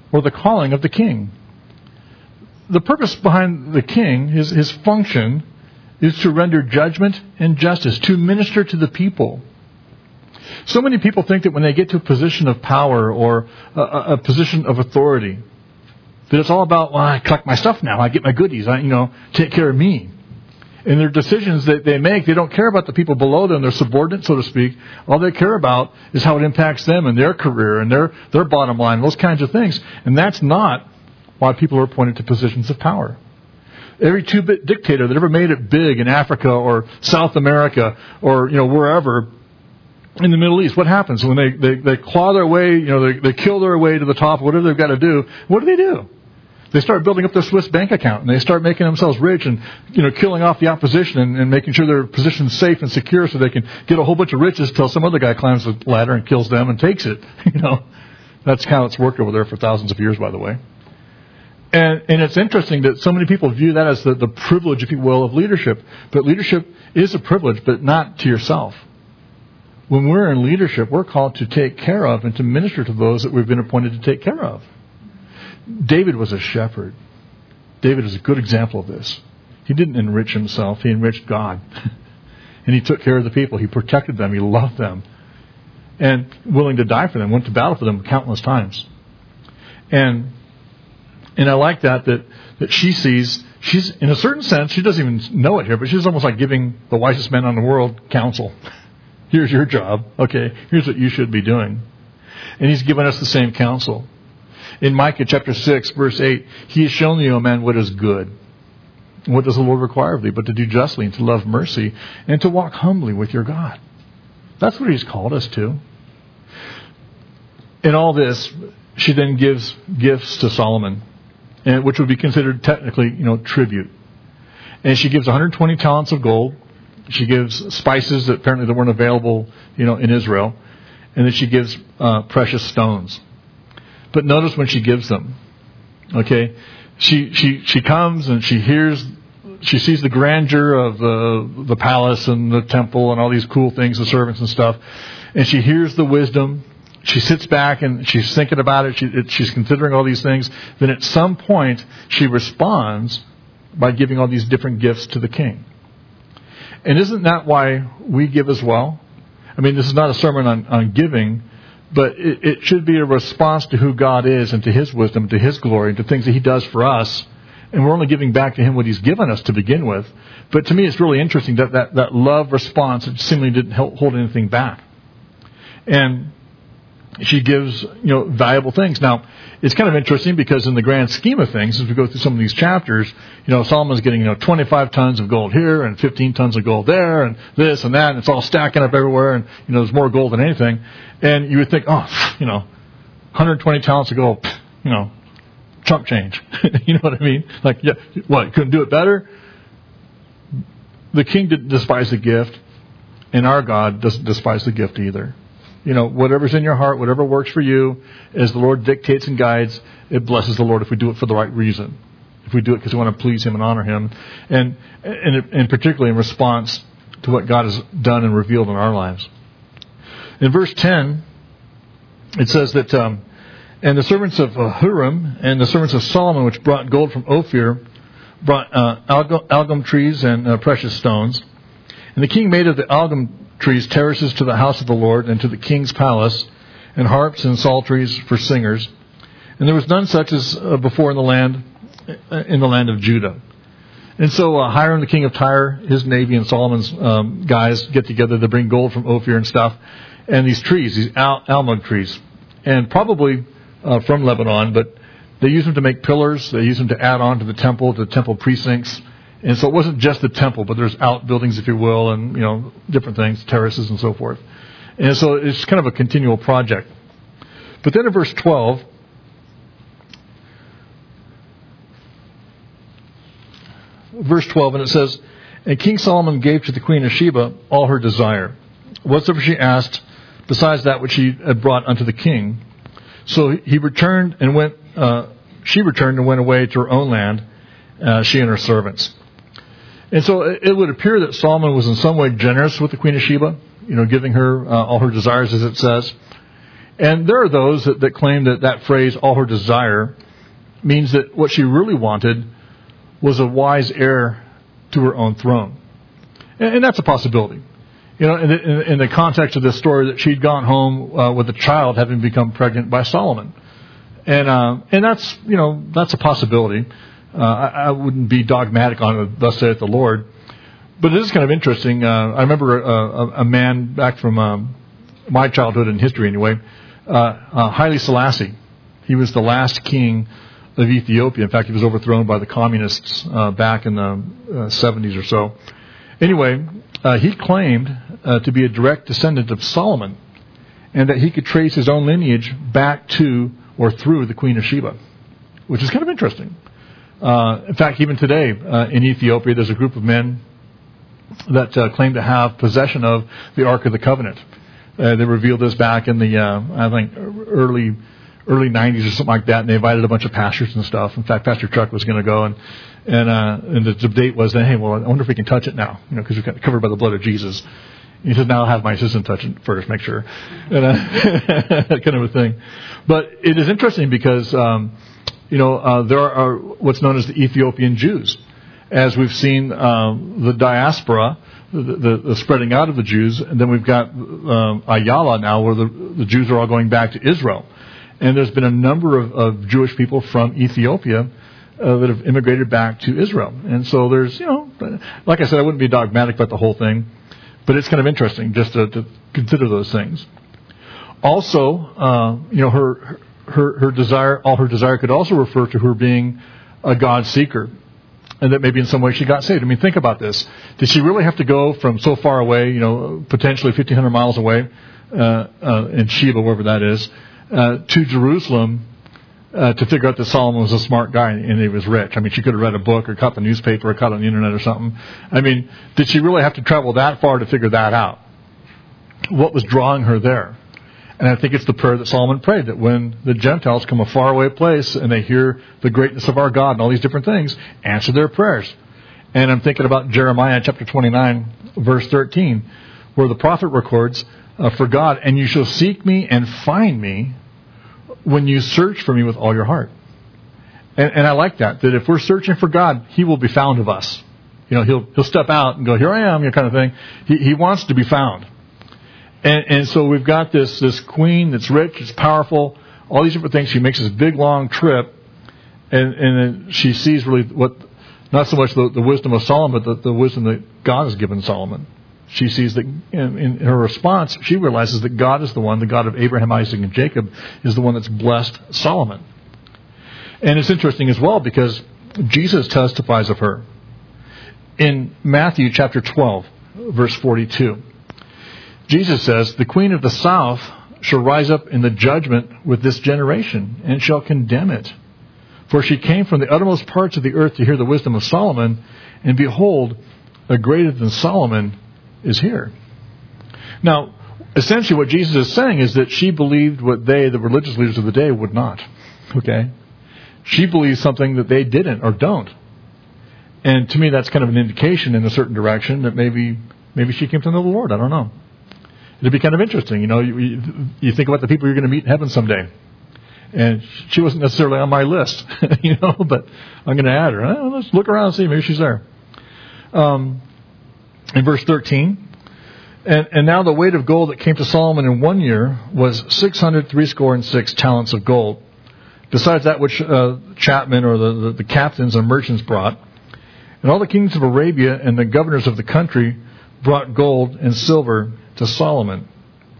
or the calling of the king. The purpose behind the king, his, his function, is to render judgment and justice, to minister to the people. So many people think that when they get to a position of power or a, a position of authority, that it's all about, well, I collect my stuff now, I get my goodies, I, you know, take care of me. And their decisions that they make, they don't care about the people below them, their subordinates, so to speak. All they care about is how it impacts them and their career and their, their bottom line, those kinds of things. And that's not why people are appointed to positions of power. Every two-bit dictator that ever made it big in Africa or South America or, you know, wherever in the Middle East, what happens when they, they, they claw their way, you know, they, they kill their way to the top, whatever they've got to do, what do they do? They start building up their Swiss bank account, and they start making themselves rich and, you know, killing off the opposition and, and making sure their position's safe and secure so they can get a whole bunch of riches till some other guy climbs the ladder and kills them and takes it. You know, that's how it's worked over there for thousands of years, by the way. And, and it's interesting that so many people view that as the, the privilege, if you will, of leadership. But leadership is a privilege, but not to yourself. When we're in leadership, we're called to take care of and to minister to those that we've been appointed to take care of. David was a shepherd. David is a good example of this. He didn't enrich himself. He enriched God. And he took care of the people. He protected them. He loved them. And willing to die for them. Went to battle for them countless times. And and I like that, that, that she sees, she's, in a certain sense, she doesn't even know it here, but she's almost like giving the wisest man on the world counsel. Here's your job. Okay, here's what you should be doing. And he's given us the same counsel. In Micah chapter six, verse eight, he has shown thee, O man, what is good. And what does the Lord require of thee? But to do justly and to love mercy and to walk humbly with your God. That's what he's called us to. In all this, she then gives gifts to Solomon, and which would be considered technically, you know, tribute. And she gives one hundred twenty talents of gold. She gives spices that apparently that weren't available, you know, in Israel. And then she gives uh, precious stones. But notice when she gives them, okay, she she she comes and she hears, she sees the grandeur of the the palace and the temple and all these cool things, the servants and stuff, and she hears the wisdom. She sits back and she's thinking about it. She, it. She's considering all these things. Then at some point she responds by giving all these different gifts to the king. And isn't that why we give as well? I mean, this is not a sermon on, on giving. But it, it should be a response to who God is and to His wisdom, to His glory, and to things that He does for us. And we're only giving back to Him what He's given us to begin with. But to me, it's really interesting that that, that love response it seemingly didn't hold anything back. And she gives, you know, valuable things. Now, it's kind of interesting because in the grand scheme of things, as we go through some of these chapters, you know, Solomon's getting, you know, twenty-five tons of gold here and fifteen tons of gold there and this and that, and it's all stacking up everywhere, and, you know, there's more gold than anything. And you would think, oh, you know, one hundred twenty talents of gold, you know, chump change. You know what I mean? Like, yeah, what, you couldn't do it better? The king didn't despise the gift, and our God doesn't despise the gift either. You know, whatever's in your heart, whatever works for you, as the Lord dictates and guides, it blesses the Lord if we do it for the right reason. If we do it because we want to please Him and honor Him. And, and, and particularly in response to what God has done and revealed in our lives. In verse ten, it says that, um, and the servants of uh, Huram and the servants of Solomon, which brought gold from Ophir, brought uh, algum, algum trees and uh, precious stones. And the king made of the algum trees terraces to the house of the Lord and to the king's palace, and harps and psalteries for singers. And there was none such as uh, before in the land, in the land of Judah. And so uh, Hiram, the king of Tyre, his navy and Solomon's um, guys get together to bring gold from Ophir and stuff. And these trees, these al- almug trees, and probably uh, from Lebanon, but they use them to make pillars. They use them to add on to the temple, to the temple precincts. And so it wasn't just the temple, but there's outbuildings, if you will, and, you know, different things, terraces and so forth. And so it's kind of a continual project. But then in verse twelve, verse twelve, and it says, and King Solomon gave to the queen of Sheba all her desire, whatsoever she asked, besides that which she had brought unto the king. So he returned and went, uh, she returned and went away to her own land, uh, she and her servants. And so it would appear that Solomon was in some way generous with the Queen of Sheba, you know, giving her uh, all her desires, as it says. And there are those that, that claim that that phrase, all her desire, means that what she really wanted was a wise heir to her own throne. And, and that's a possibility. You know, in the, in, in the context of this story, that she'd gone home uh, with a child having become pregnant by Solomon. And uh, and that's, you know, that's a possibility. Uh, I, I wouldn't be dogmatic on it, thus saith the Lord. But it is kind of interesting. Uh, I remember a, a, a man back from um, my childhood in history anyway, uh, uh, Haile Selassie. He was the last king of Ethiopia. In fact, he was overthrown by the communists uh, back in the uh, seventies or so. Anyway, uh, he claimed uh, to be a direct descendant of Solomon, and that he could trace his own lineage back to or through the Queen of Sheba, which is kind of interesting. Uh, in fact, even today uh, in Ethiopia, there's a group of men that uh, claim to have possession of the Ark of the Covenant. Uh, they revealed this back in the, uh, I think, early early nineties or something like that, and they invited a bunch of pastors and stuff. In fact, Pastor Chuck was going to go, and and, uh, and the debate was, then, hey, well, I wonder if we can touch it now, you know, because we're covered by the blood of Jesus. And he said, now I'll have my assistant touch it first, make sure. And, uh, that kind of a thing. But it is interesting because, um, you know, uh, there are what's known as the Ethiopian Jews. As we've seen um, the diaspora, the, the, the spreading out of the Jews, and then we've got um, Ayala now, where the, the Jews are all going back to Israel. And there's been a number of, of Jewish people from Ethiopia uh, that have immigrated back to Israel. And so there's, you know, like I said, I wouldn't be dogmatic about the whole thing, but it's kind of interesting just to, to consider those things. Also, uh, you know, her, her her desire, all her desire could also refer to her being a God seeker, and that maybe in some way she got saved. I mean, think about this. Did she really have to go from so far away, you know, potentially fifteen hundred miles away, uh, uh, in Sheba, wherever that is, uh, to Jerusalem uh, to figure out that Solomon was a smart guy and he was rich? I mean, she could have read a book or caught the newspaper or caught on the internet or something. I mean, did she really have to travel that far to figure that out? What was drawing her there? And I think it's the prayer that Solomon prayed, that when the Gentiles come a faraway place and they hear the greatness of our God and all these different things, answer their prayers. And I'm thinking about Jeremiah chapter twenty-nine, verse thirteen, where the prophet records, uh, for God, and you shall seek me and find me when you search for me with all your heart. And, and I like that, that if we're searching for God, He will be found of us. You know, He'll He'll step out and go, here I am, you know, kind of thing. He, he wants to be found. And, and so we've got this this queen that's rich, it's powerful, all these different things. She makes this big, long trip, and, and then she sees really what, not so much the, the wisdom of Solomon, but the, the wisdom that God has given Solomon. She sees that in, in her response, she realizes that God is the one, the God of Abraham, Isaac, and Jacob, is the one that's blessed Solomon. And it's interesting as well because Jesus testifies of her. In Matthew chapter twelve, verse forty-two, Jesus says, the queen of the south shall rise up in the judgment with this generation and shall condemn it. For she came from the uttermost parts of the earth to hear the wisdom of Solomon, and behold, a greater than Solomon is here. Now, essentially what Jesus is saying is that she believed what they, the religious leaders of the day, would not. Okay? She believes something that they didn't or don't. And to me, that's kind of an indication in a certain direction that maybe maybe she came to know the Lord. I don't know. It'd be kind of interesting, you know, you, you think about the people you're going to meet in heaven someday. And she wasn't necessarily on my list, you know, but I'm going to add her. Well, let's look around and see, maybe she's there. Um, in verse thirteen, and, and now the weight of gold that came to Solomon in one year was six hundred threescore and six talents of gold, besides that which uh, chapmen or the, the, the captains and merchants brought. And all the kings of Arabia and the governors of the country brought gold and silver to Solomon.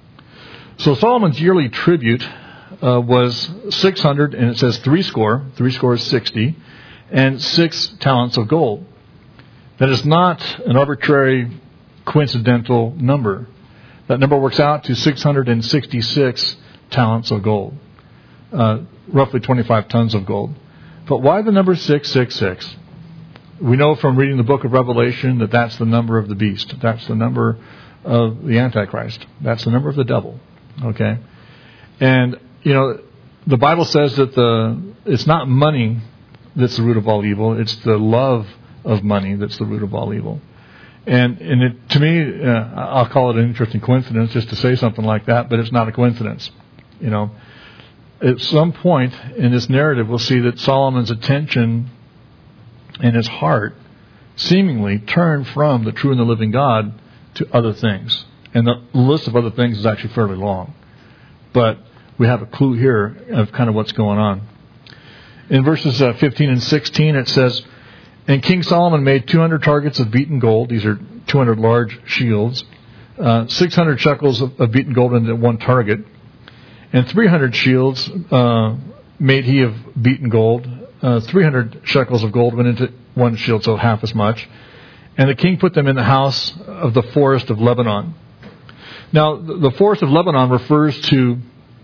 So Solomon's yearly tribute uh, was six hundred, and it says three score, three score is sixty, and six talents of gold. That is not an arbitrary, coincidental number. That number works out to six hundred sixty-six talents of gold, uh, roughly twenty-five tons of gold. But why the number six six six? We know from reading the book of Revelation that that's the number of the beast. That's the number of the Antichrist. That's the number of the devil. Okay? And, you know, the Bible says that the it's not money that's the root of all evil. It's the love of money that's the root of all evil. And, and it, to me, uh, I'll call it an interesting coincidence just to say something like that, but it's not a coincidence. You know, at some point in this narrative, we'll see that Solomon's attention and his heart seemingly turned from the true and the living God to other things. And the list of other things is actually fairly long. But we have a clue here of kind of what's going on. In verses uh, fifteen and sixteen, it says, "And King Solomon made two hundred targets of beaten gold." These are two hundred large shields. Uh, six hundred shekels of, of beaten gold into one target. And three hundred shields uh, made he of beaten gold. Uh, three hundred shekels of gold went into one shield, so half as much. And the king put them in the house of the forest of Lebanon. Now, the forest of Lebanon refers to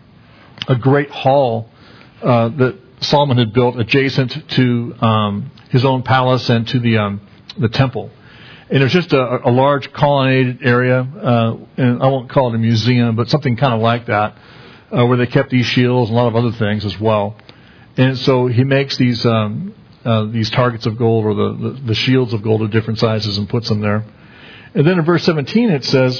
a great hall uh, that Solomon had built adjacent to um, his own palace and to the um, the temple. And it was just a, a large colonnaded area, uh, and I won't call it a museum, but something kind of like that, uh, where they kept these shields and a lot of other things as well. And so he makes these um, uh, these targets of gold, or the, the, the shields of gold of different sizes, and puts them there. And then in verse seventeen it says,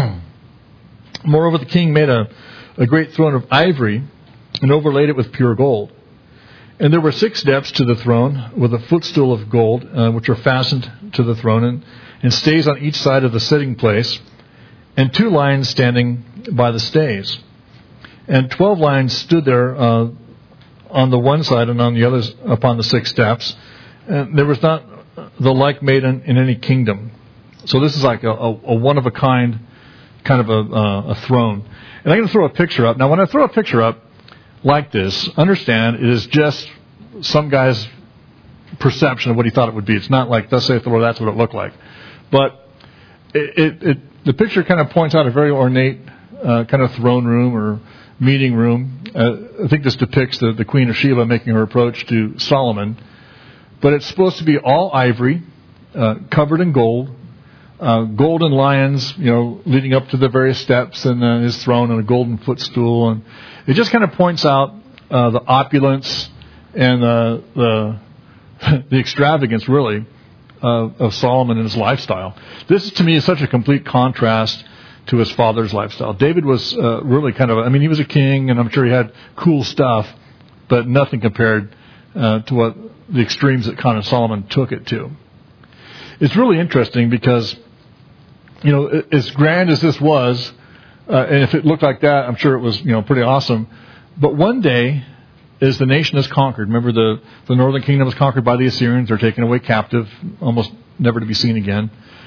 "Moreover, the king made a, a great throne of ivory and overlaid it with pure gold. And there were six steps to the throne with a footstool of gold, uh, which are fastened to the throne, and, and stays on each side of the sitting place, and two lions standing by the stays. And twelve lions stood there uh, on the one side and on the other upon the six steps. And there was not the like made in, in any kingdom." So this is like a, a, a one-of-a-kind kind of a, uh, a throne. And I'm going to throw a picture up. Now, when I throw a picture up like this, understand it is just some guy's perception of what he thought it would be. It's not like, thus saith the Lord, that's what it looked like. But it, it, it, the picture kind of points out a very ornate uh, kind of throne room or meeting room. Uh, I think this depicts the, the Queen of Sheba making her approach to Solomon. But it's supposed to be all ivory, uh, covered in gold, uh, golden lions, you know, leading up to the various steps, and uh, his throne, and a golden footstool. And it just kind of points out uh, the opulence and uh, the the extravagance, really, uh, of Solomon and his lifestyle. This, to me, is such a complete contrast to his father's lifestyle. David was uh, really kind of, I mean, he was a king, and I'm sure he had cool stuff, but nothing compared uh, to what the extremes that kind of Solomon took it to. It's really interesting because, you know, as grand as this was, uh, and if it looked like that, I'm sure it was, you know, pretty awesome. But one day, as the nation is conquered, remember the, the northern kingdom was conquered by the Assyrians. They're taken away captive, almost never to be seen again.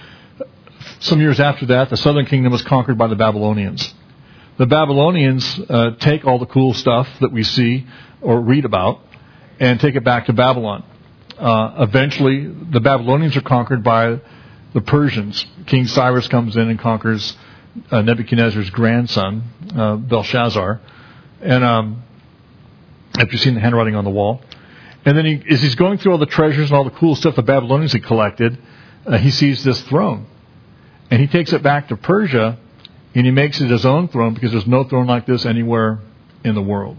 Some years after that, the southern kingdom was conquered by the Babylonians. The Babylonians uh, take all the cool stuff that we see or read about and take it back to Babylon. Uh, eventually, the Babylonians are conquered by the Persians. King Cyrus comes in and conquers uh, Nebuchadnezzar's grandson, uh, Belshazzar. And um, after you've seen the handwriting on the wall. And then he, as he's going through all the treasures and all the cool stuff the Babylonians had collected, uh, he sees this throne. And he takes it back to Persia, and he makes it his own throne, because there's no throne like this anywhere in the world.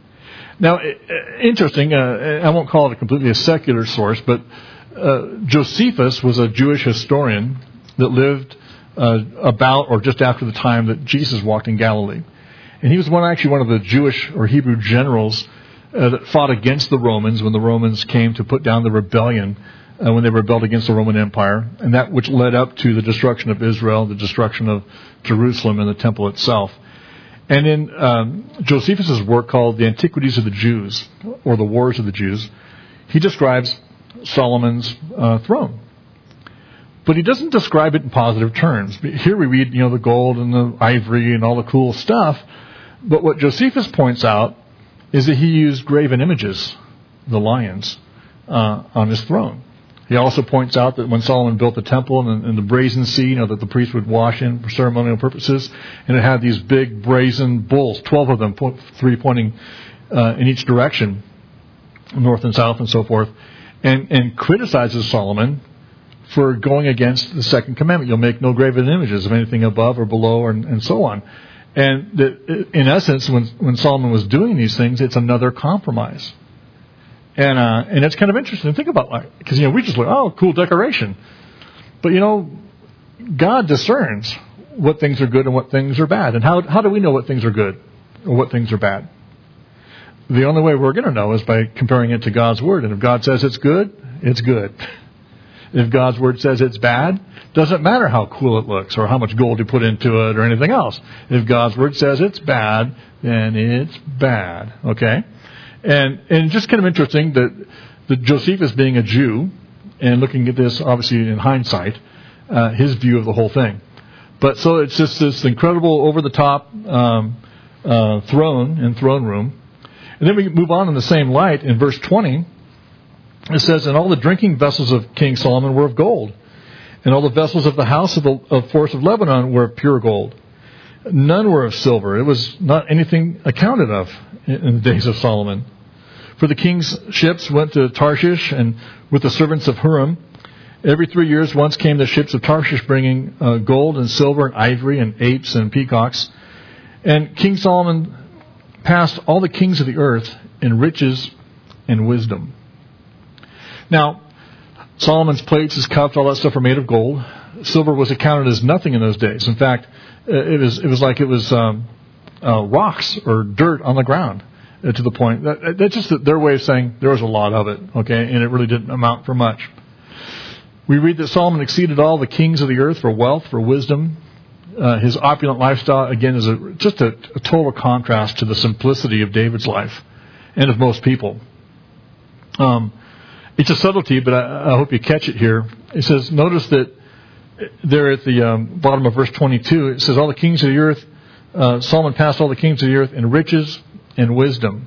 Now, interesting, uh, I won't call it a completely a secular source, but uh, Josephus was a Jewish historian that lived uh, about or just after the time that Jesus walked in Galilee. And he was one actually one of the Jewish or Hebrew generals uh, that fought against the Romans when the Romans came to put down the rebellion, uh, when they rebelled against the Roman Empire, and that which led up to the destruction of Israel, the destruction of Jerusalem and the temple itself. And in um, Josephus' work called The Antiquities of the Jews, or The Wars of the Jews, he describes Solomon's uh, throne. But he doesn't describe it in positive terms. Here we read, you know, the gold and the ivory and all the cool stuff. But what Josephus points out is that he used graven images, the lions, uh, on his throne. He also points out that when Solomon built the temple and, and the brazen sea, you know, that the priest would wash in for ceremonial purposes, and it had these big brazen bulls, twelve of them, three pointing uh, in each direction, north and south and so forth, and, and criticizes Solomon for going against the second commandment. You'll make no graven images of anything above or below, or, and so on. And the, in essence, when, when Solomon was doing these things, it's another compromise. And uh, and it's kind of interesting to think about, like, because, you know, we just look, oh, cool decoration. But, you know, God discerns what things are good and what things are bad. And how how do we know what things are good or what things are bad. The only way we're going to know is by comparing it to God's Word. And if God says it's good, it's good. If God's Word says it's bad, doesn't matter how cool it looks or how much gold you put into it or anything else. If God's Word says it's bad, then it's bad. Okay? And and just kind of interesting that, that Josephus, being a Jew, and looking at this obviously in hindsight, uh, his view of the whole thing. But so it's just this incredible over-the-top um, uh, throne and throne room. And then we move on in the same light. In verse twenty, it says, "And all the drinking vessels of King Solomon were of gold, and all the vessels of the house of the of Forest of Lebanon were of pure gold. None were of silver. It was not anything accounted of in, in the days of Solomon. For the king's ships went to Tarshish, and with the servants of Huram, every three years once came the ships of Tarshish bringing uh, gold and silver and ivory and apes and peacocks. And King Solomon passed all the kings of the earth in riches and wisdom." Now, Solomon's plates, his cups, all that stuff were made of gold. Silver was accounted as nothing in those days. In fact, it was it was like it was um, uh, rocks or dirt on the ground, uh, to the point that that's just their way of saying there was a lot of it. Okay, and it really didn't amount for much. We read that Solomon exceeded all the kings of the earth for wealth, for wisdom. Uh, his opulent lifestyle, again, is a, just a, a total contrast to the simplicity of David's life and of most people. Um, it's a subtlety, but I, I hope you catch it here. It says, notice that there at the um, bottom of verse twenty-two, it says, all the kings of the earth, uh, Solomon passed all the kings of the earth in riches and wisdom.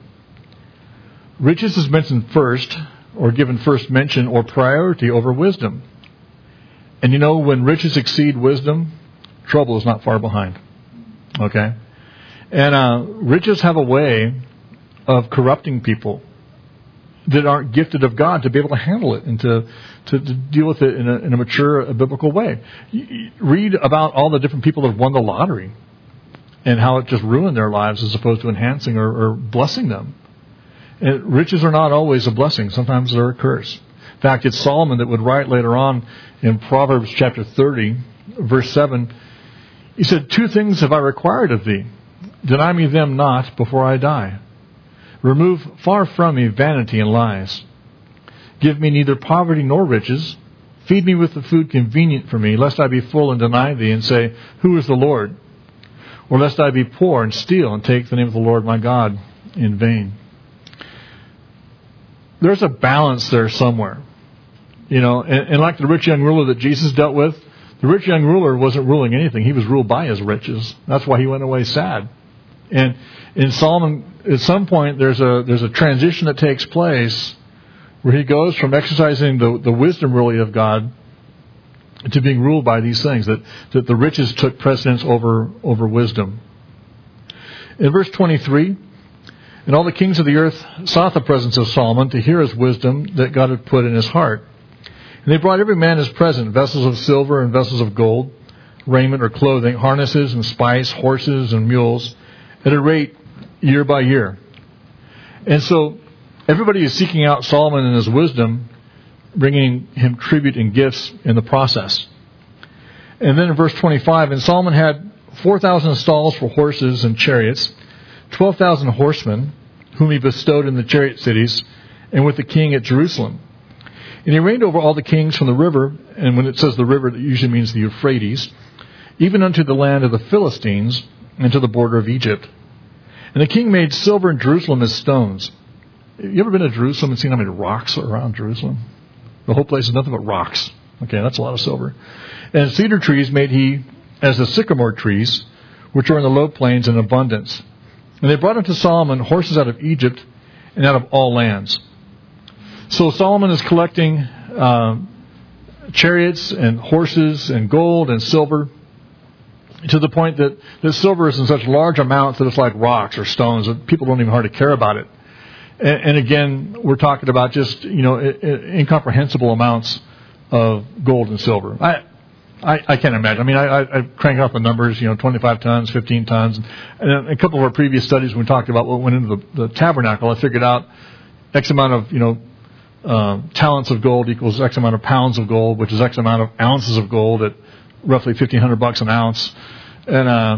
Riches is mentioned first, or given first mention or priority over wisdom. And you know, when riches exceed wisdom, trouble is not far behind. Okay? And uh, riches have a way of corrupting people that aren't gifted of God to be able to handle it and to, to, to deal with it in a, in a mature, a biblical way. You read about all the different people that have won the lottery and how it just ruined their lives as opposed to enhancing or, or blessing them. And riches are not always a blessing. Sometimes they're a curse. In fact, it's Solomon that would write later on in Proverbs chapter thirty, verse seven, he said, two things have I required of thee. Deny me them not before I die. Remove far from me vanity and lies. Give me neither poverty nor riches. Feed me with the food convenient for me, lest I be full and deny thee and say, who is the Lord? Or lest I be poor and steal and take the name of the Lord my God in vain. There's a balance there somewhere. You know, and, and like the rich young ruler that Jesus dealt with, the rich young ruler wasn't ruling anything. He was ruled by his riches. That's why he went away sad. And in Solomon, at some point, there's a there's a transition that takes place where he goes from exercising the, the wisdom really of God to being ruled by these things, that, that the riches took precedence over, over wisdom. In verse twenty-three, and all the kings of the earth sought the presence of Solomon to hear his wisdom that God had put in his heart. And they brought every man his present, vessels of silver and vessels of gold, raiment or clothing, harnesses and spice, horses and mules, at a rate year by year. And so everybody is seeking out Solomon and his wisdom, bringing him tribute and gifts in the process. And then in verse twenty-five, and Solomon had four thousand stalls for horses and chariots, twelve thousand horsemen, whom he bestowed in the chariot cities, and with the king at Jerusalem. And he reigned over all the kings from the river, and when it says the river, it usually means the Euphrates, even unto the land of the Philistines, and to the border of Egypt. And the king made silver in Jerusalem as stones. You ever been to Jerusalem and seen how many rocks are around Jerusalem? The whole place is nothing but rocks. Okay, that's a lot of silver. And cedar trees made he as the sycamore trees, which are in the low plains in abundance. And they brought unto Solomon horses out of Egypt and out of all lands. So Solomon is collecting uh, chariots and horses and gold and silver, to the point that the silver is in such large amounts that it's like rocks or stones, that people don't even hardly care about it. And, and again, we're talking about just, you know, incomprehensible amounts of gold and silver. I I, I can't imagine. I mean, I, I, I crank up the numbers, you know, twenty-five tons, fifteen tons. And a couple of our previous studies, when we talked about what went into the, the tabernacle, I figured out X amount of, you know, uh, talents of gold equals X amount of pounds of gold, which is X amount of ounces of gold at roughly fifteen hundred bucks an ounce. And uh,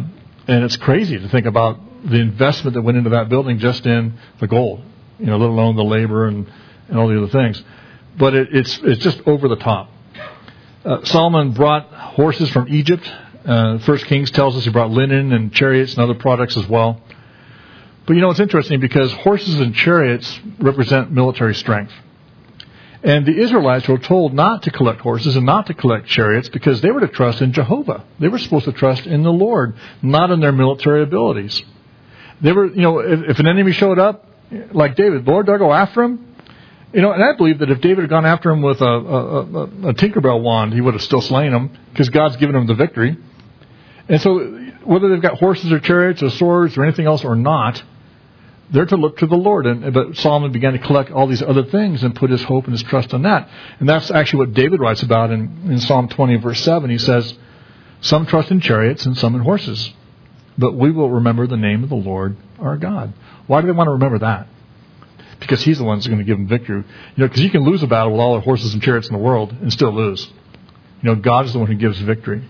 And it's crazy to think about the investment that went into that building just in the gold, you know, let alone the labor and, and all the other things. But it, it's it's just over the top. Uh, Solomon brought horses from Egypt. Uh, First Kings tells us he brought linen and chariots and other products as well. But you know, it's interesting because horses and chariots represent military strength. And the Israelites were told not to collect horses and not to collect chariots because they were to trust in Jehovah. They were supposed to trust in the Lord, not in their military abilities. They were, you know, if, if an enemy showed up, like David, Lord, do I go after him? You know, and I believe that if David had gone after him with a, a, a, a Tinkerbell wand, he would have still slain him because God's given him the victory. And so whether they've got horses or chariots or swords or anything else or not, they're to look to the Lord. And, but Solomon began to collect all these other things and put his hope and his trust on that. And that's actually what David writes about in, in Psalm twenty, verse seven. He says, some trust in chariots and some in horses, but we will remember the name of the Lord our God. Why do they want to remember that? Because he's the one that's going to give them victory. You know, because you can lose a battle with all the horses and chariots in the world and still lose. You know, God is the one who gives victory.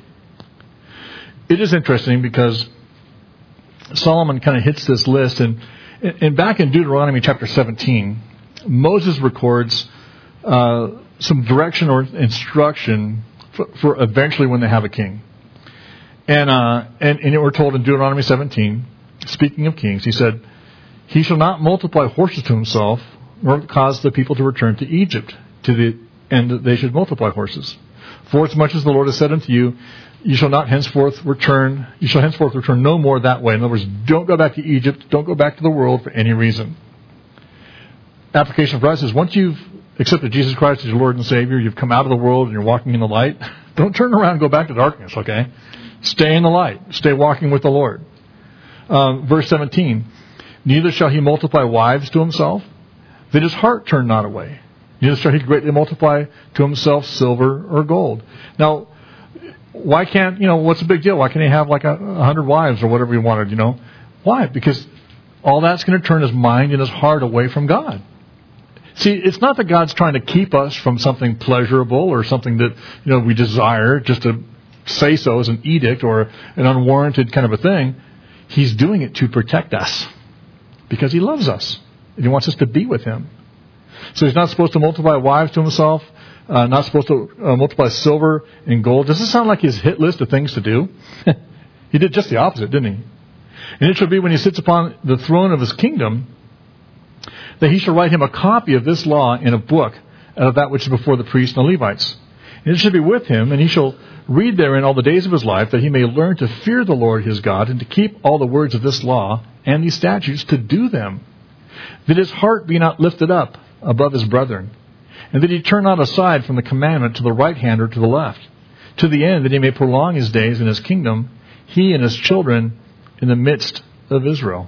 It is interesting because Solomon kind of hits this list, and And back in Deuteronomy chapter seventeen, Moses records uh, some direction or instruction for, for eventually when they have a king. And, uh, and and we're told in Deuteronomy seventeen, speaking of kings, he said, he shall not multiply horses to himself, nor cause the people to return to Egypt, to the end that they should multiply horses. For as much as the Lord has said unto you, you shall not henceforth return, you shall henceforth return no more that way. In other words, don't go back to Egypt, don't go back to the world for any reason. Application for us is once you've accepted Jesus Christ as your Lord and Savior, you've come out of the world and you're walking in the light, don't turn around and go back to darkness, okay? Stay in the light. Stay walking with the Lord. Um, verse seventeen, neither shall he multiply wives to himself, that his heart turn not away. Neither shall he greatly multiply to himself silver or gold. Now, why can't, you know, what's the big deal? Why can't he have like a, a hundred wives or whatever he wanted, you know? Why? Because all that's going to turn his mind and his heart away from God. See, it's not that God's trying to keep us from something pleasurable or something that, you know, we desire just to say so as an edict or an unwarranted kind of a thing. He's doing it to protect us because he loves us and he wants us to be with him. So he's not supposed to multiply wives to himself, uh, not supposed to uh, multiply silver and gold. Does this sound like his hit list of things to do? He did just the opposite, didn't he? And it shall be when he sits upon the throne of his kingdom that he shall write him a copy of this law in a book out of that which is before the priests and the Levites. And it shall be with him, and he shall read therein all the days of his life, that he may learn to fear the Lord his God, and to keep all the words of this law and these statutes, to do them, that his heart be not lifted up above his brethren, and that he turn not aside from the commandment to the right hand or to the left, to the end that he may prolong his days in his kingdom, he and his children in the midst of Israel.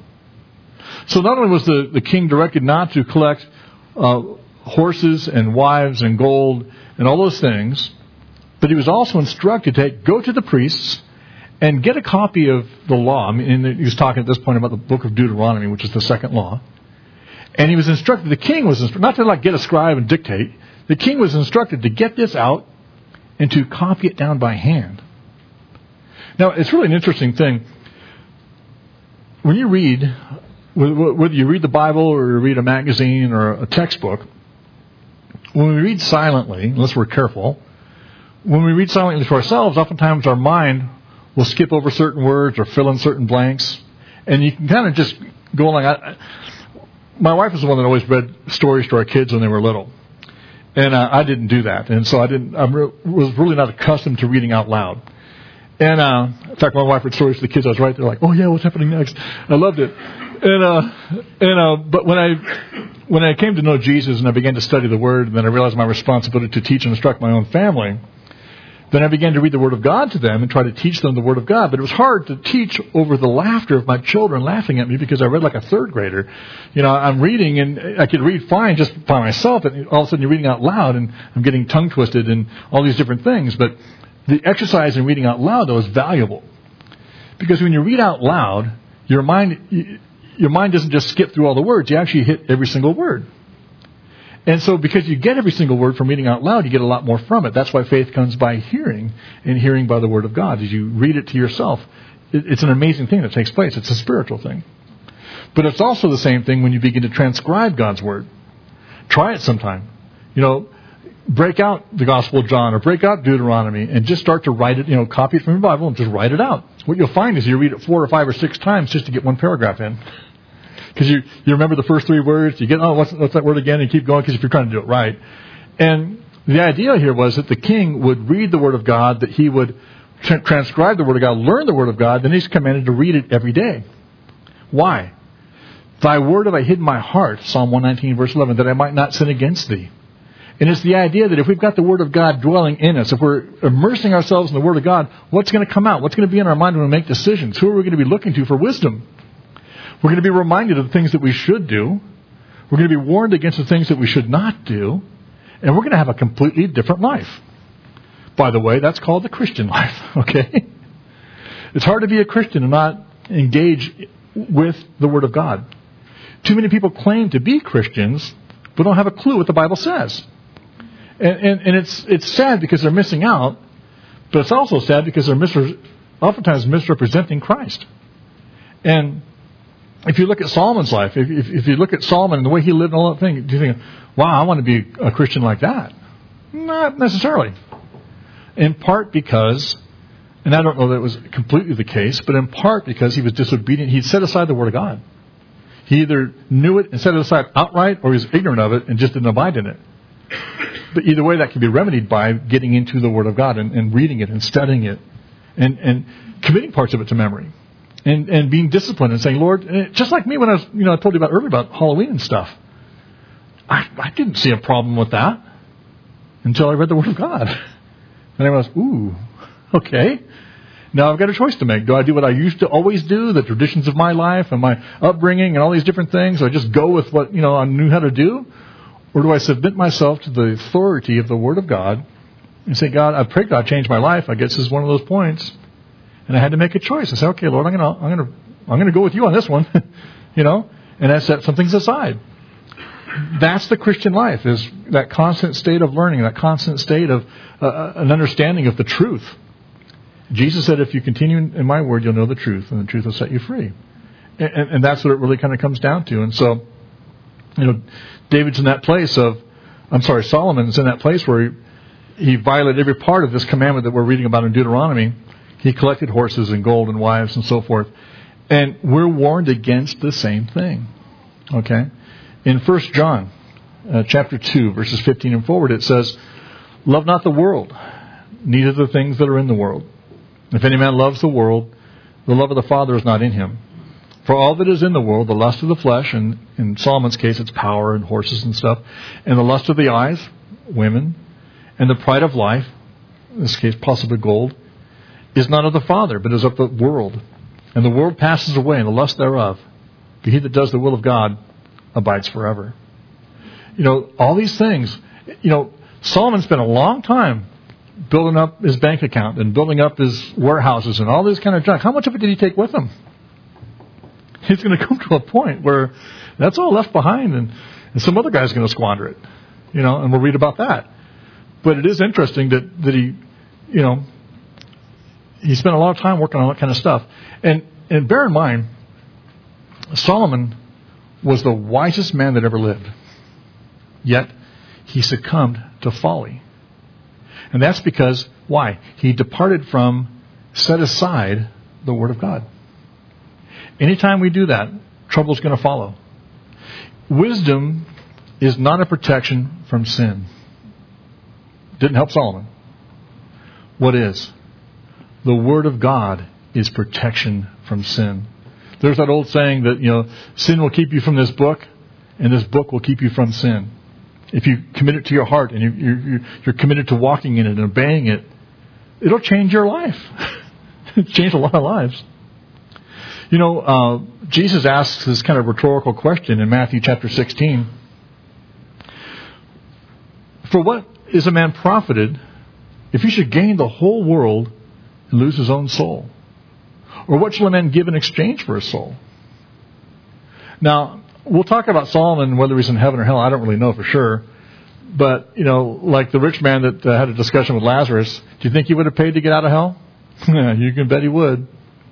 So not only was the, the king directed not to collect uh, horses and wives and gold and all those things, but he was also instructed to go to the priests and get a copy of the law. I mean, and he was talking at this point about the book of Deuteronomy, which is the second law. And he was instructed, the king was instructed, not to like get a scribe and dictate. The king was instructed to get this out and to copy it down by hand. Now, it's really an interesting thing. When you read, whether you read the Bible or you read a magazine or a textbook, when we read silently, unless we're careful, when we read silently to ourselves, oftentimes our mind will skip over certain words or fill in certain blanks. And you can kind of just go along. I, My wife was the one that always read stories to our kids when they were little, and uh, I didn't do that, and so I didn't. I re- was really not accustomed to reading out loud. And uh, in fact, my wife read stories to the kids. I was right there, like, "Oh yeah, what's happening next?" I loved it. And uh, and uh, but when I when I came to know Jesus and I began to study the Word, and then I realized my responsibility to teach and instruct my own family, then I began to read the Word of God to them and try to teach them the Word of God. But it was hard to teach over the laughter of my children laughing at me because I read like a third grader. You know, I'm reading and I could read fine just by myself, and all of a sudden you're reading out loud and I'm getting tongue twisted and all these different things. But the exercise in reading out loud, though, is valuable. Because when you read out loud, your mind, your mind doesn't just skip through all the words. You actually hit every single word. And so because you get every single word from reading out loud, you get a lot more from it. That's why faith comes by hearing, and hearing by the Word of God. As you read it to yourself, it's an amazing thing that takes place. It's a spiritual thing. But it's also the same thing when you begin to transcribe God's Word. Try it sometime. You know, break out the Gospel of John or break out Deuteronomy and just start to write it, you know, copy it from your Bible and just write it out. What you'll find is you read it four or five or six times just to get one paragraph in. Because you, you remember the first three words, you get, oh, what's, what's that word again? And you keep going because if you're trying to do it right. And the idea here was that the king would read the Word of God, that he would tra- transcribe the Word of God, learn the Word of God, then he's commanded to read it every day. Why? Thy word have I hid in my heart, Psalm one nineteen, verse eleven, that I might not sin against thee. And it's the idea that if we've got the Word of God dwelling in us, if we're immersing ourselves in the Word of God, what's going to come out? What's going to be in our mind when we make decisions? Who are we going to be looking to for wisdom? We're going to be reminded of the things that we should do. We're going to be warned against the things that we should not do. And we're going to have a completely different life. By the way, that's called the Christian life, okay? It's hard to be a Christian and not engage with the Word of God. Too many people claim to be Christians, but don't have a clue what the Bible says. And, and, and it's it's sad because they're missing out, but it's also sad because they're mis- oftentimes misrepresenting Christ. And if you look at Solomon's life, if, if, if you look at Solomon and the way he lived and all that thing, do you think, wow, I want to be a Christian like that? Not necessarily. In part because, and I don't know that it was completely the case, but in part because he was disobedient. He set aside the Word of God. He either knew it and set it aside outright, or he was ignorant of it and just didn't abide in it. But either way, that can be remedied by getting into the Word of God and, and reading it and studying it and, and committing parts of it to memory. And, and being disciplined and saying, Lord, just like me when I was, you know, I told you about earlier about Halloween and stuff. I, I didn't see a problem with that until I read the Word of God. And I was, ooh, okay. Now I've got a choice to make. Do I do what I used to always do, the traditions of my life and my upbringing and all these different things? Or I just go with what, you know, I knew how to do? Or do I submit myself to the authority of the Word of God and say, God, I pray God change my life. I guess this is one of those points. And I had to make a choice. I said, okay, Lord, I'm going to, I'm going to, I'm going to go with you on this one, you know, and I set some things aside. That's the Christian life, is that constant state of learning, that constant state of uh, an understanding of the truth. Jesus said, if you continue in my word, you'll know the truth, and the truth will set you free. And, and, and that's what it really kind of comes down to. And so, you know, David's in that place of, I'm sorry, Solomon's in that place where he, he violated every part of this commandment that we're reading about in Deuteronomy. He collected horses and gold and wives and so forth. And we're warned against the same thing. Okay? In First John uh, chapter two, verses fifteen and forward, it says, love not the world, neither the things that are in the world. If any man loves the world, the love of the Father is not in him. For all that is in the world, the lust of the flesh, and in Solomon's case it's power and horses and stuff, and the lust of the eyes, women, and the pride of life, in this case possibly gold, is not of the Father, but is of the world. And the world passes away, and the lust thereof. But he that does the will of God abides forever. You know, all these things, you know, Solomon spent a long time building up his bank account and building up his warehouses and all this kind of junk. How much of it did he take with him? He's going to come to a point where that's all left behind, and, and some other guy's going to squander it. You know, and we'll read about that. But it is interesting that, that he, you know, he spent a lot of time working on that kind of stuff. And and bear in mind, Solomon was the wisest man that ever lived. Yet, he succumbed to folly. And that's because, why? He departed from, set aside the Word of God. Anytime we do that, trouble's going to follow. Wisdom is not a protection from sin. Didn't help Solomon. What is? The Word of God is protection from sin. There's that old saying that, you know, sin will keep you from this book, and this book will keep you from sin. If you commit it to your heart and you, you're, you're committed to walking in it and obeying it, it'll change your life. It's changed a lot of lives. You know, uh, Jesus asks this kind of rhetorical question in Matthew chapter sixteen. For what is a man profited if he should gain the whole world and lose his own soul? Or what shall a man give in exchange for his soul? Now, we'll talk about Solomon, whether he's in heaven or hell. I don't really know for sure. But, you know, like the rich man that uh, had a discussion with Lazarus, do you think he would have paid to get out of hell? You can bet he would.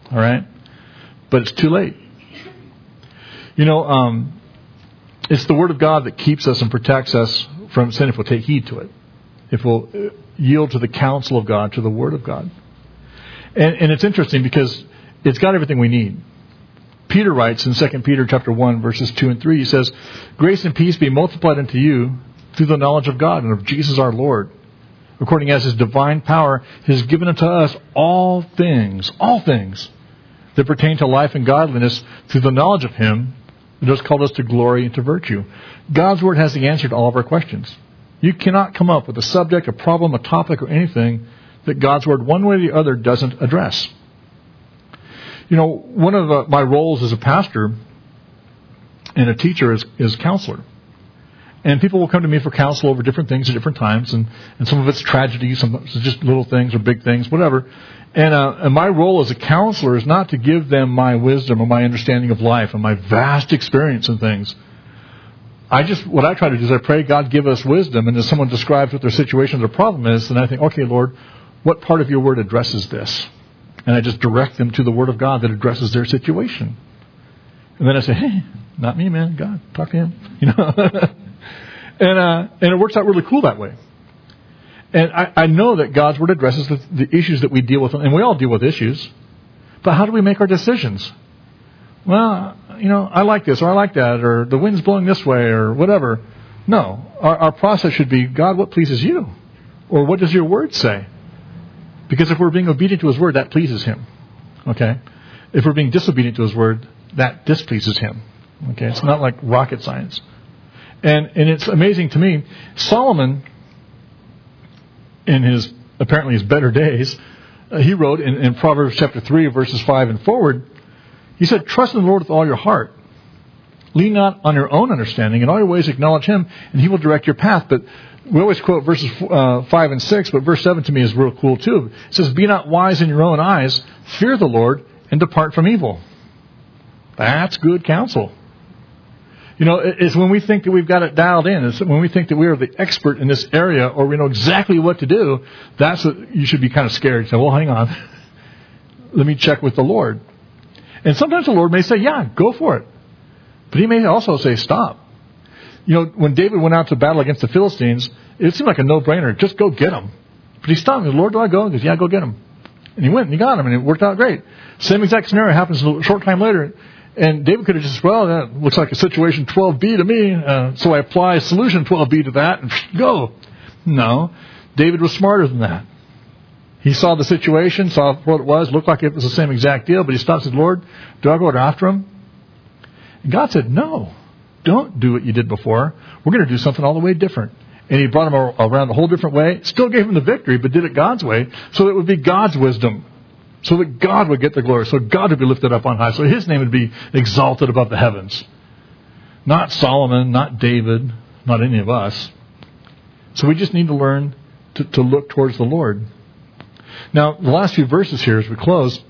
All right? But it's too late. You know, um, it's the Word of God that keeps us and protects us from sin if we'll take heed to it. If we'll yield to the counsel of God, to the Word of God. And, and it's interesting because it's got everything we need. Peter writes in Second Peter chapter one, verses two and three, he says, "Grace and peace be multiplied unto you through the knowledge of God and of Jesus our Lord, according as His divine power has given unto us all things, all things that pertain to life and godliness through the knowledge of Him that has called us to glory and to virtue." God's Word has the answer to all of our questions. You cannot come up with a subject, a problem, a topic, or anything that God's Word, one way or the other, doesn't address. You know, one of uh, my roles as a pastor and a teacher is, is counselor. And people will come to me for counsel over different things at different times. And, and some of it's tragedy, some of it's just little things or big things, whatever. And, uh, and my role as a counselor is not to give them my wisdom or my understanding of life and my vast experience in things. I just, what I try to do is I pray God give us wisdom. And as someone describes what their situation or their problem is, then I think, okay, Lord, what part of your Word addresses this? And I just direct them to the Word of God that addresses their situation. And then I say, hey, not me, man. God, talk to Him. You know, and uh, and it works out really cool that way. And I, I know that God's Word addresses the, the issues that we deal with, and we all deal with issues. But how do we make our decisions? Well, you know, I like this or I like that, or the wind's blowing this way, or whatever. No, our, our process should be, God, what pleases you, or what does your Word say? Because if we're being obedient to His Word, that pleases Him. Okay? If we're being disobedient to His Word, that displeases Him. Okay? It's not like rocket science. And and it's amazing to me, Solomon, in his, apparently his better days, uh, he wrote in, in Proverbs chapter three, verses five and forward, he said, "Trust in the Lord with all your heart. Lean not on your own understanding. In all your ways acknowledge Him, and He will direct your path." But we always quote verses uh, five and six, but verse seven to me is real cool too. It says, "Be not wise in your own eyes. Fear the Lord and depart from evil." That's good counsel. You know, it's when we think that we've got it dialed in. It's when we think that we are the expert in this area or we know exactly what to do. That's what you should be kind of scared. You say, well, hang on. Let me check with the Lord. And sometimes the Lord may say, yeah, go for it. But He may also say, stop. You know, when David went out to battle against the Philistines, it seemed like a no-brainer. Just go get them. But he stopped me. Lord, do I go? He goes, yeah, go get them. And he went and he got them, and it worked out great. Same exact scenario happens a short time later. And David could have just, well, that looks like a situation twelve B to me, uh, so I apply solution twelve B to that and go. No, David was smarter than that. He saw the situation, saw what it was, looked like it was the same exact deal, but he stopped and said, Lord, do I go after him? And God said, no, don't do what you did before. We're going to do something all the way different. And He brought him around a whole different way, still gave him the victory, but did it God's way, so that it would be God's wisdom. So that God would get the glory. So God would be lifted up on high. So His name would be exalted above the heavens. Not Solomon, not David, not any of us. So we just need to learn to, to look towards the Lord. Now, the last few verses here as we close.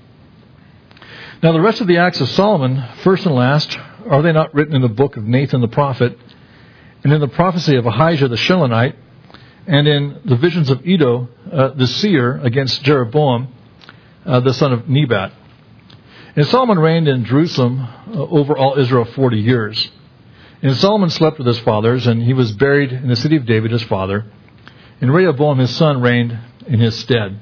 Now, the rest of the acts of Solomon, first and last, are they not written in the book of Nathan the prophet, and in the prophecy of Ahijah the Shilonite, and in the visions of Iddo uh, the seer against Jeroboam, Uh, the son of Nebat. And Solomon reigned in Jerusalem uh, over all Israel forty years. And Solomon slept with his fathers, and he was buried in the city of David, his father. And Rehoboam, his son, reigned in his stead.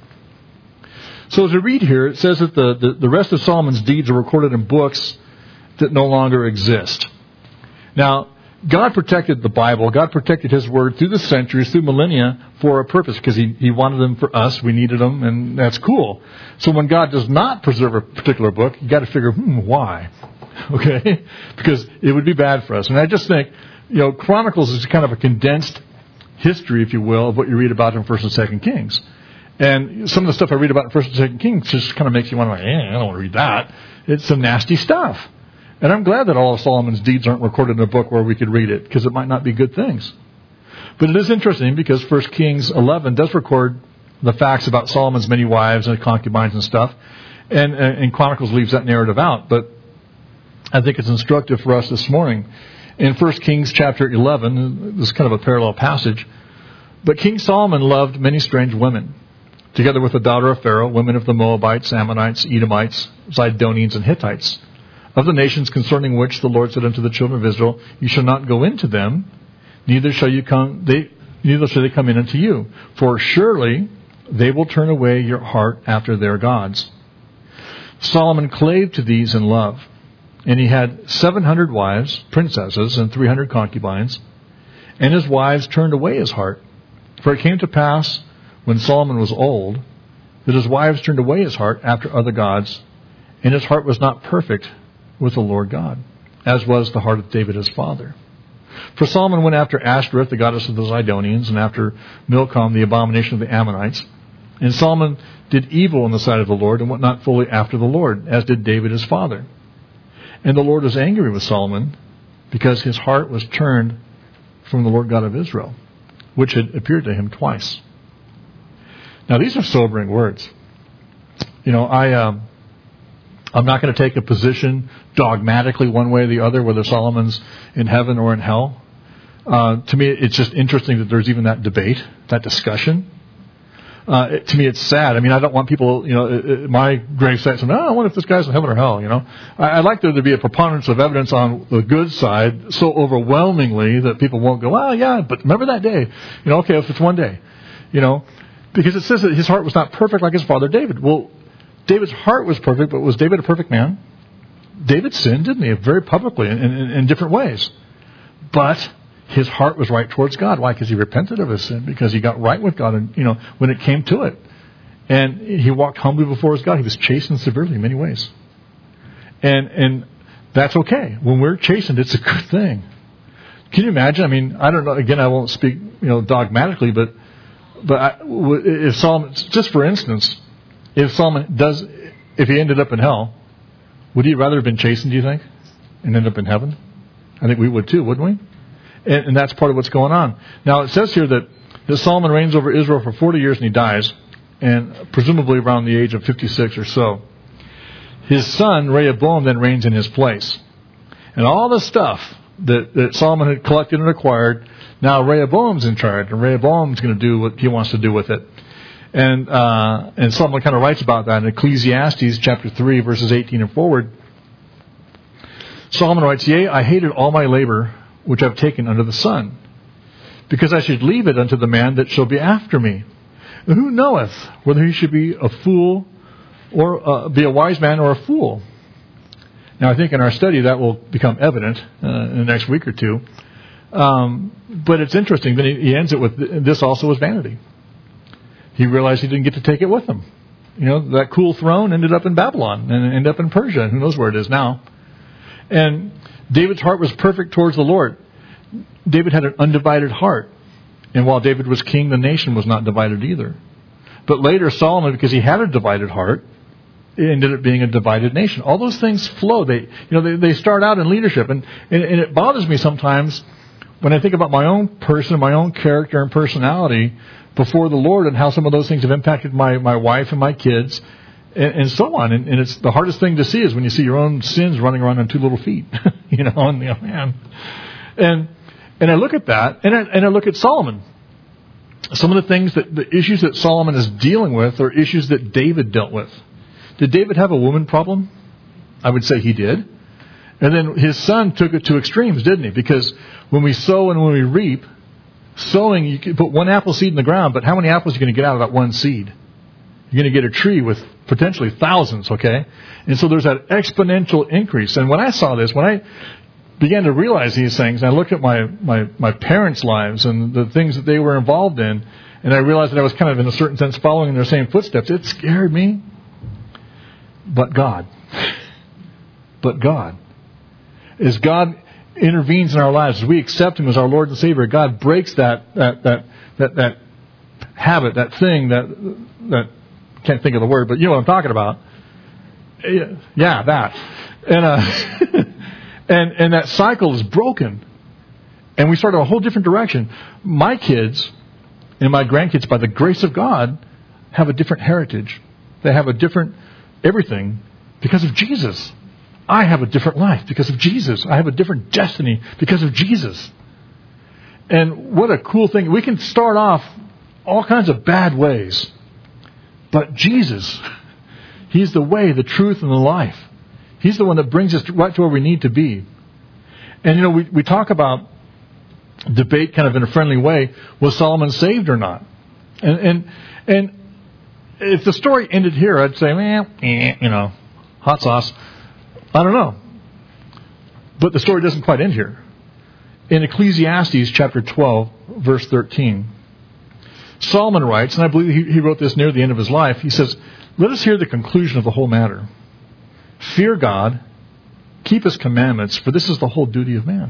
So as we read here, it says that the, the, the rest of Solomon's deeds are recorded in books that no longer exist. Now, God protected the Bible. God protected His Word through the centuries, through millennia, for a purpose, because he, he wanted them for us. We needed them, and that's cool. So when God does not preserve a particular book, you got to figure, hmm, why? Okay? Because it would be bad for us. And I just think, you know, Chronicles is kind of a condensed history, if you will, of what you read about in First and Second Kings. And some of the stuff I read about in First and Second Kings just kind of makes you want to, like, eh, I don't want to read that. It's some nasty stuff. And I'm glad that all of Solomon's deeds aren't recorded in a book where we could read it, because it might not be good things. But it is interesting because First Kings eleven does record the facts about Solomon's many wives and concubines and stuff. And, and Chronicles leaves that narrative out. But I think it's instructive for us this morning. In First Kings chapter eleven, this is kind of a parallel passage. But King Solomon loved many strange women, together with the daughter of Pharaoh, women of the Moabites, Ammonites, Edomites, Zidonians, and Hittites, of the nations concerning which the Lord said unto the children of Israel, you shall not go into them, neither shall you come, they, neither shall they come in unto you. For surely they will turn away your heart after their gods. Solomon clave to these in love, and he had seven hundred wives, princesses, and three hundred concubines, and his wives turned away his heart. For it came to pass, when Solomon was old, that his wives turned away his heart after other gods, and his heart was not perfect with the Lord God, as was the heart of David his father. For Solomon went after Ashtoreth, the goddess of the Zidonians, and after Milcom, the abomination of the Ammonites. And Solomon did evil in the sight of the Lord, and went not fully after the Lord, as did David his father. And the Lord was angry with Solomon, because his heart was turned from the Lord God of Israel, which had appeared to him twice. Now, these are sobering words. You know, I, um, I'm not going to take a position dogmatically one way or the other, whether Solomon's in heaven or in hell. Uh, to me, it's just interesting that there's even that debate, that discussion. Uh, it, to me, it's sad. I mean, I don't want people, you know, it, it, my grave site saying, oh, I wonder if this guy's in heaven or hell, you know. I, I'd like there to be a preponderance of evidence on the good side so overwhelmingly that people won't go, well, yeah, but remember that day. You know, okay, if it's one day, you know. Because it says that his heart was not perfect like his father David. Well, David's heart was perfect, but was David a perfect man? David sinned, didn't he? Very publicly in, in, in different ways. But his heart was right towards God. Why? Because he repented of his sin. Because he got right with God, and you know, when it came to it. And he walked humbly before his God. He was chastened severely in many ways. And and that's okay. When we're chastened, it's a good thing. Can you imagine? I mean, I don't know. Again, I won't speak, you know, dogmatically, but but I, if Solomon, just for instance, if Solomon does, if he ended up in hell, would he rather have been chastened, do you think, and end up in heaven? I think we would too, wouldn't we? And, and that's part of what's going on. Now, it says here that, that Solomon reigns over Israel for forty years and he dies, and presumably around the age of fifty-six or so. His son, Rehoboam, then reigns in his place. And all the stuff that, that Solomon had collected and acquired, now Rehoboam's in charge, and Rehoboam's going to do what he wants to do with it. And uh, and Solomon kind of writes about that in Ecclesiastes chapter three, verses eighteen and forward. Solomon writes, Yea, I hated all my labor which I've taken under the sun, because I should leave it unto the man that shall be after me. And who knoweth whether he should be a fool or uh, be a wise man or a fool? Now, I think in our study that will become evident uh, in the next week or two. Um, but it's interesting. Then he, he ends it with, this also is vanity. He realized he didn't get to take it with him. You know, that cool throne ended up in Babylon and ended up in Persia. And who knows where it is now. And David's heart was perfect towards the Lord. David had an undivided heart. And while David was king, the nation was not divided either. But later, Solomon, because he had a divided heart, it ended up being a divided nation. All those things flow. They, you know, they, they start out in leadership. And, and, and it bothers me sometimes when I think about my own person, my own character and personality before the Lord, and how some of those things have impacted my, my wife and my kids, and, and so on. And, and it's the hardest thing to see is when you see your own sins running around on two little feet, you know, and, you know, man. And, and I look at that, and I, and I look at Solomon. Some of the things that, the issues that Solomon is dealing with are issues that David dealt with. Did David have a woman problem? I would say he did. And then his son took it to extremes, didn't he? Because when we sow and when we reap, sowing, you can put one apple seed in the ground, but how many apples are you going to get out of that one seed? You're going to get a tree with potentially thousands, okay? And so there's that exponential increase. And when I saw this, when I began to realize these things, and I looked at my, my, my parents' lives and the things that they were involved in, and I realized that I was kind of, in a certain sense, following in their same footsteps, it scared me. But God. But God. As God intervenes in our lives, as we accept Him as our Lord and Savior, God breaks that that that that, that habit, that thing, that that can't think of the word, but you know what I'm talking about. Yeah, that. And uh, and and that cycle is broken, and we start a whole different direction. My kids and my grandkids, by the grace of God, have a different heritage. They have a different everything because of Jesus. I have a different life because of Jesus. I have a different destiny because of Jesus. And what a cool thing. We can start off all kinds of bad ways. But Jesus, He's the way, the truth, and the life. He's the one that brings us right to where we need to be. And, you know, we, we talk about debate kind of in a friendly way. Was Solomon saved or not? And and and if the story ended here, I'd say, man, eh, you know, hot sauce. I don't know. But the story doesn't quite end here. In Ecclesiastes chapter twelve, verse thirteen, Solomon writes, and I believe he, he wrote this near the end of his life, he says, let us hear the conclusion of the whole matter. Fear God, keep His commandments, for this is the whole duty of man.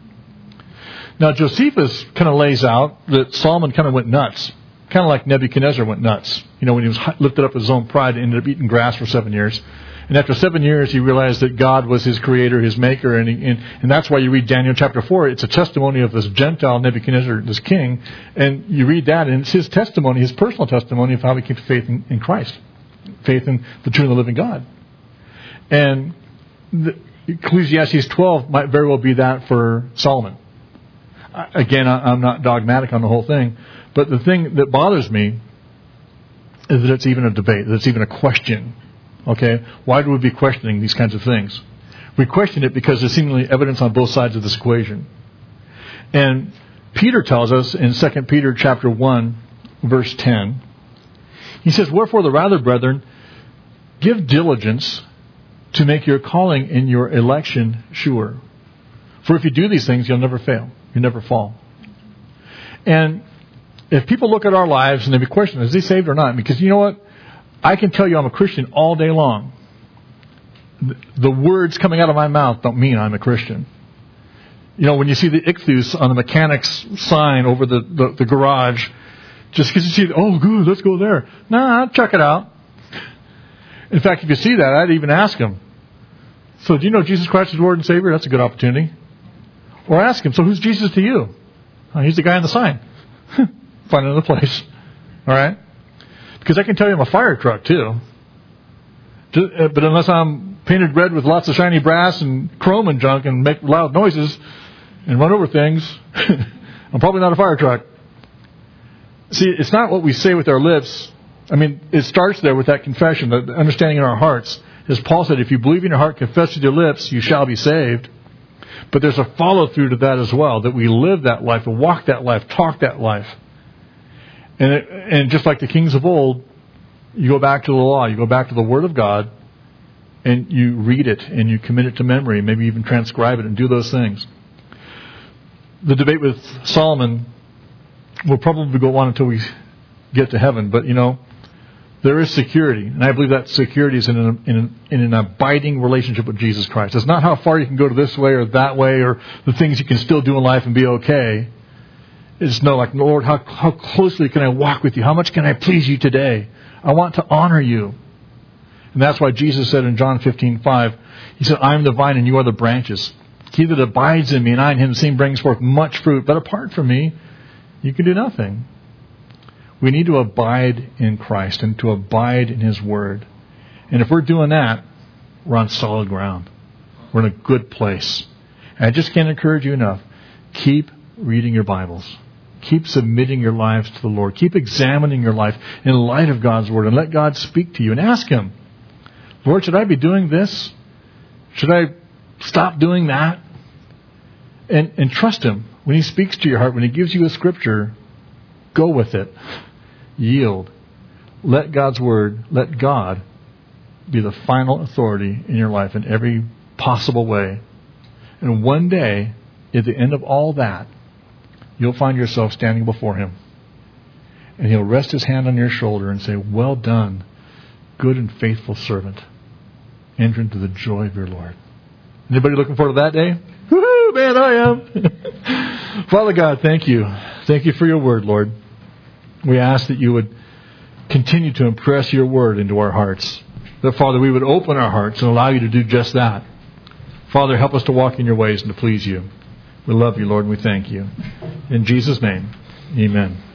Now Josephus kind of lays out that Solomon kind of went nuts. Kind of like Nebuchadnezzar went nuts. You know, when he was lifted up with his own pride and ended up eating grass for seven years. And after seven years, he realized that God was his creator, his maker. And, he, and and that's why you read Daniel chapter four. It's a testimony of this Gentile Nebuchadnezzar, this king. And you read that, and it's his testimony, his personal testimony of how he came to faith in, in Christ. Faith in the true and the living God. And the, Ecclesiastes twelve might very well be that for Solomon. Again, I'm not dogmatic on the whole thing. But the thing that bothers me is that it's even a debate, that it's even a question. Okay? Why do we be questioning these kinds of things? We question it because there's seemingly evidence on both sides of this equation. And Peter tells us in Second Peter chapter one, verse ten, he says, wherefore the rather, brethren, give diligence to make your calling in your election sure. For if you do these things, you'll never fail. You'll never fall. And if people look at our lives and they be questioning, is he saved or not? Because you know what? I can tell you I'm a Christian all day long. The words coming out of my mouth don't mean I'm a Christian. You know, when you see the ichthus on the mechanic's sign over the, the, the garage, just because you see, oh, good, let's go there. Nah, check it out. In fact, if you see that, I'd even ask him, so do you know Jesus Christ is Lord and Savior? That's a good opportunity. Or ask him, so who's Jesus to you? Oh, he's the guy on the sign. Find another place. All right? Because I can tell you I'm a fire truck, too. But unless I'm painted red with lots of shiny brass and chrome and junk and make loud noises and run over things, I'm probably not a fire truck. See, it's not what we say with our lips. I mean, it starts there with that confession, the understanding in our hearts. As Paul said, if you believe in your heart, confess with your lips, you shall be saved. But there's a follow-through to that as well, that we live that life, and walk that life, talk that life. And, it, and just like the kings of old, you go back to the law, you go back to the Word of God, and you read it, and you commit it to memory, maybe even transcribe it and do those things. The debate with Solomon will probably go on until we get to heaven, but you know, there is security, and I believe that security is in an, in, an, in an abiding relationship with Jesus Christ. It's not how far you can go to this way or that way, or the things you can still do in life and be okay. It's no, like, Lord, how, how closely can I walk with you? How much can I please you today? I want to honor you. And that's why Jesus said in John fifteen five, He said, I am the vine and you are the branches. He that abides in me and I in him, same brings forth much fruit. But apart from me, you can do nothing. We need to abide in Christ and to abide in His Word. And if we're doing that, we're on solid ground. We're in a good place. And I just can't encourage you enough. Keep reading your Bibles. Keep submitting your lives to the Lord. Keep examining your life in light of God's Word. And let God speak to you. And ask Him, Lord, should I be doing this? Should I stop doing that? And, and trust Him. When He speaks to your heart, when He gives you a scripture, go with it. Yield. Let God's Word, let God be the final authority in your life in every possible way. And one day, at the end of all that, you'll find yourself standing before Him. And He'll rest His hand on your shoulder and say, well done, good and faithful servant. Enter into the joy of your Lord. Anybody looking forward to that day? Woohoo, man, I am. Father God, thank you. Thank you for your Word, Lord. We ask that you would continue to impress your Word into our hearts. That, Father, we would open our hearts and allow you to do just that. Father, help us to walk in your ways and to please you. We love you, Lord, and we thank you. In Jesus' name, amen.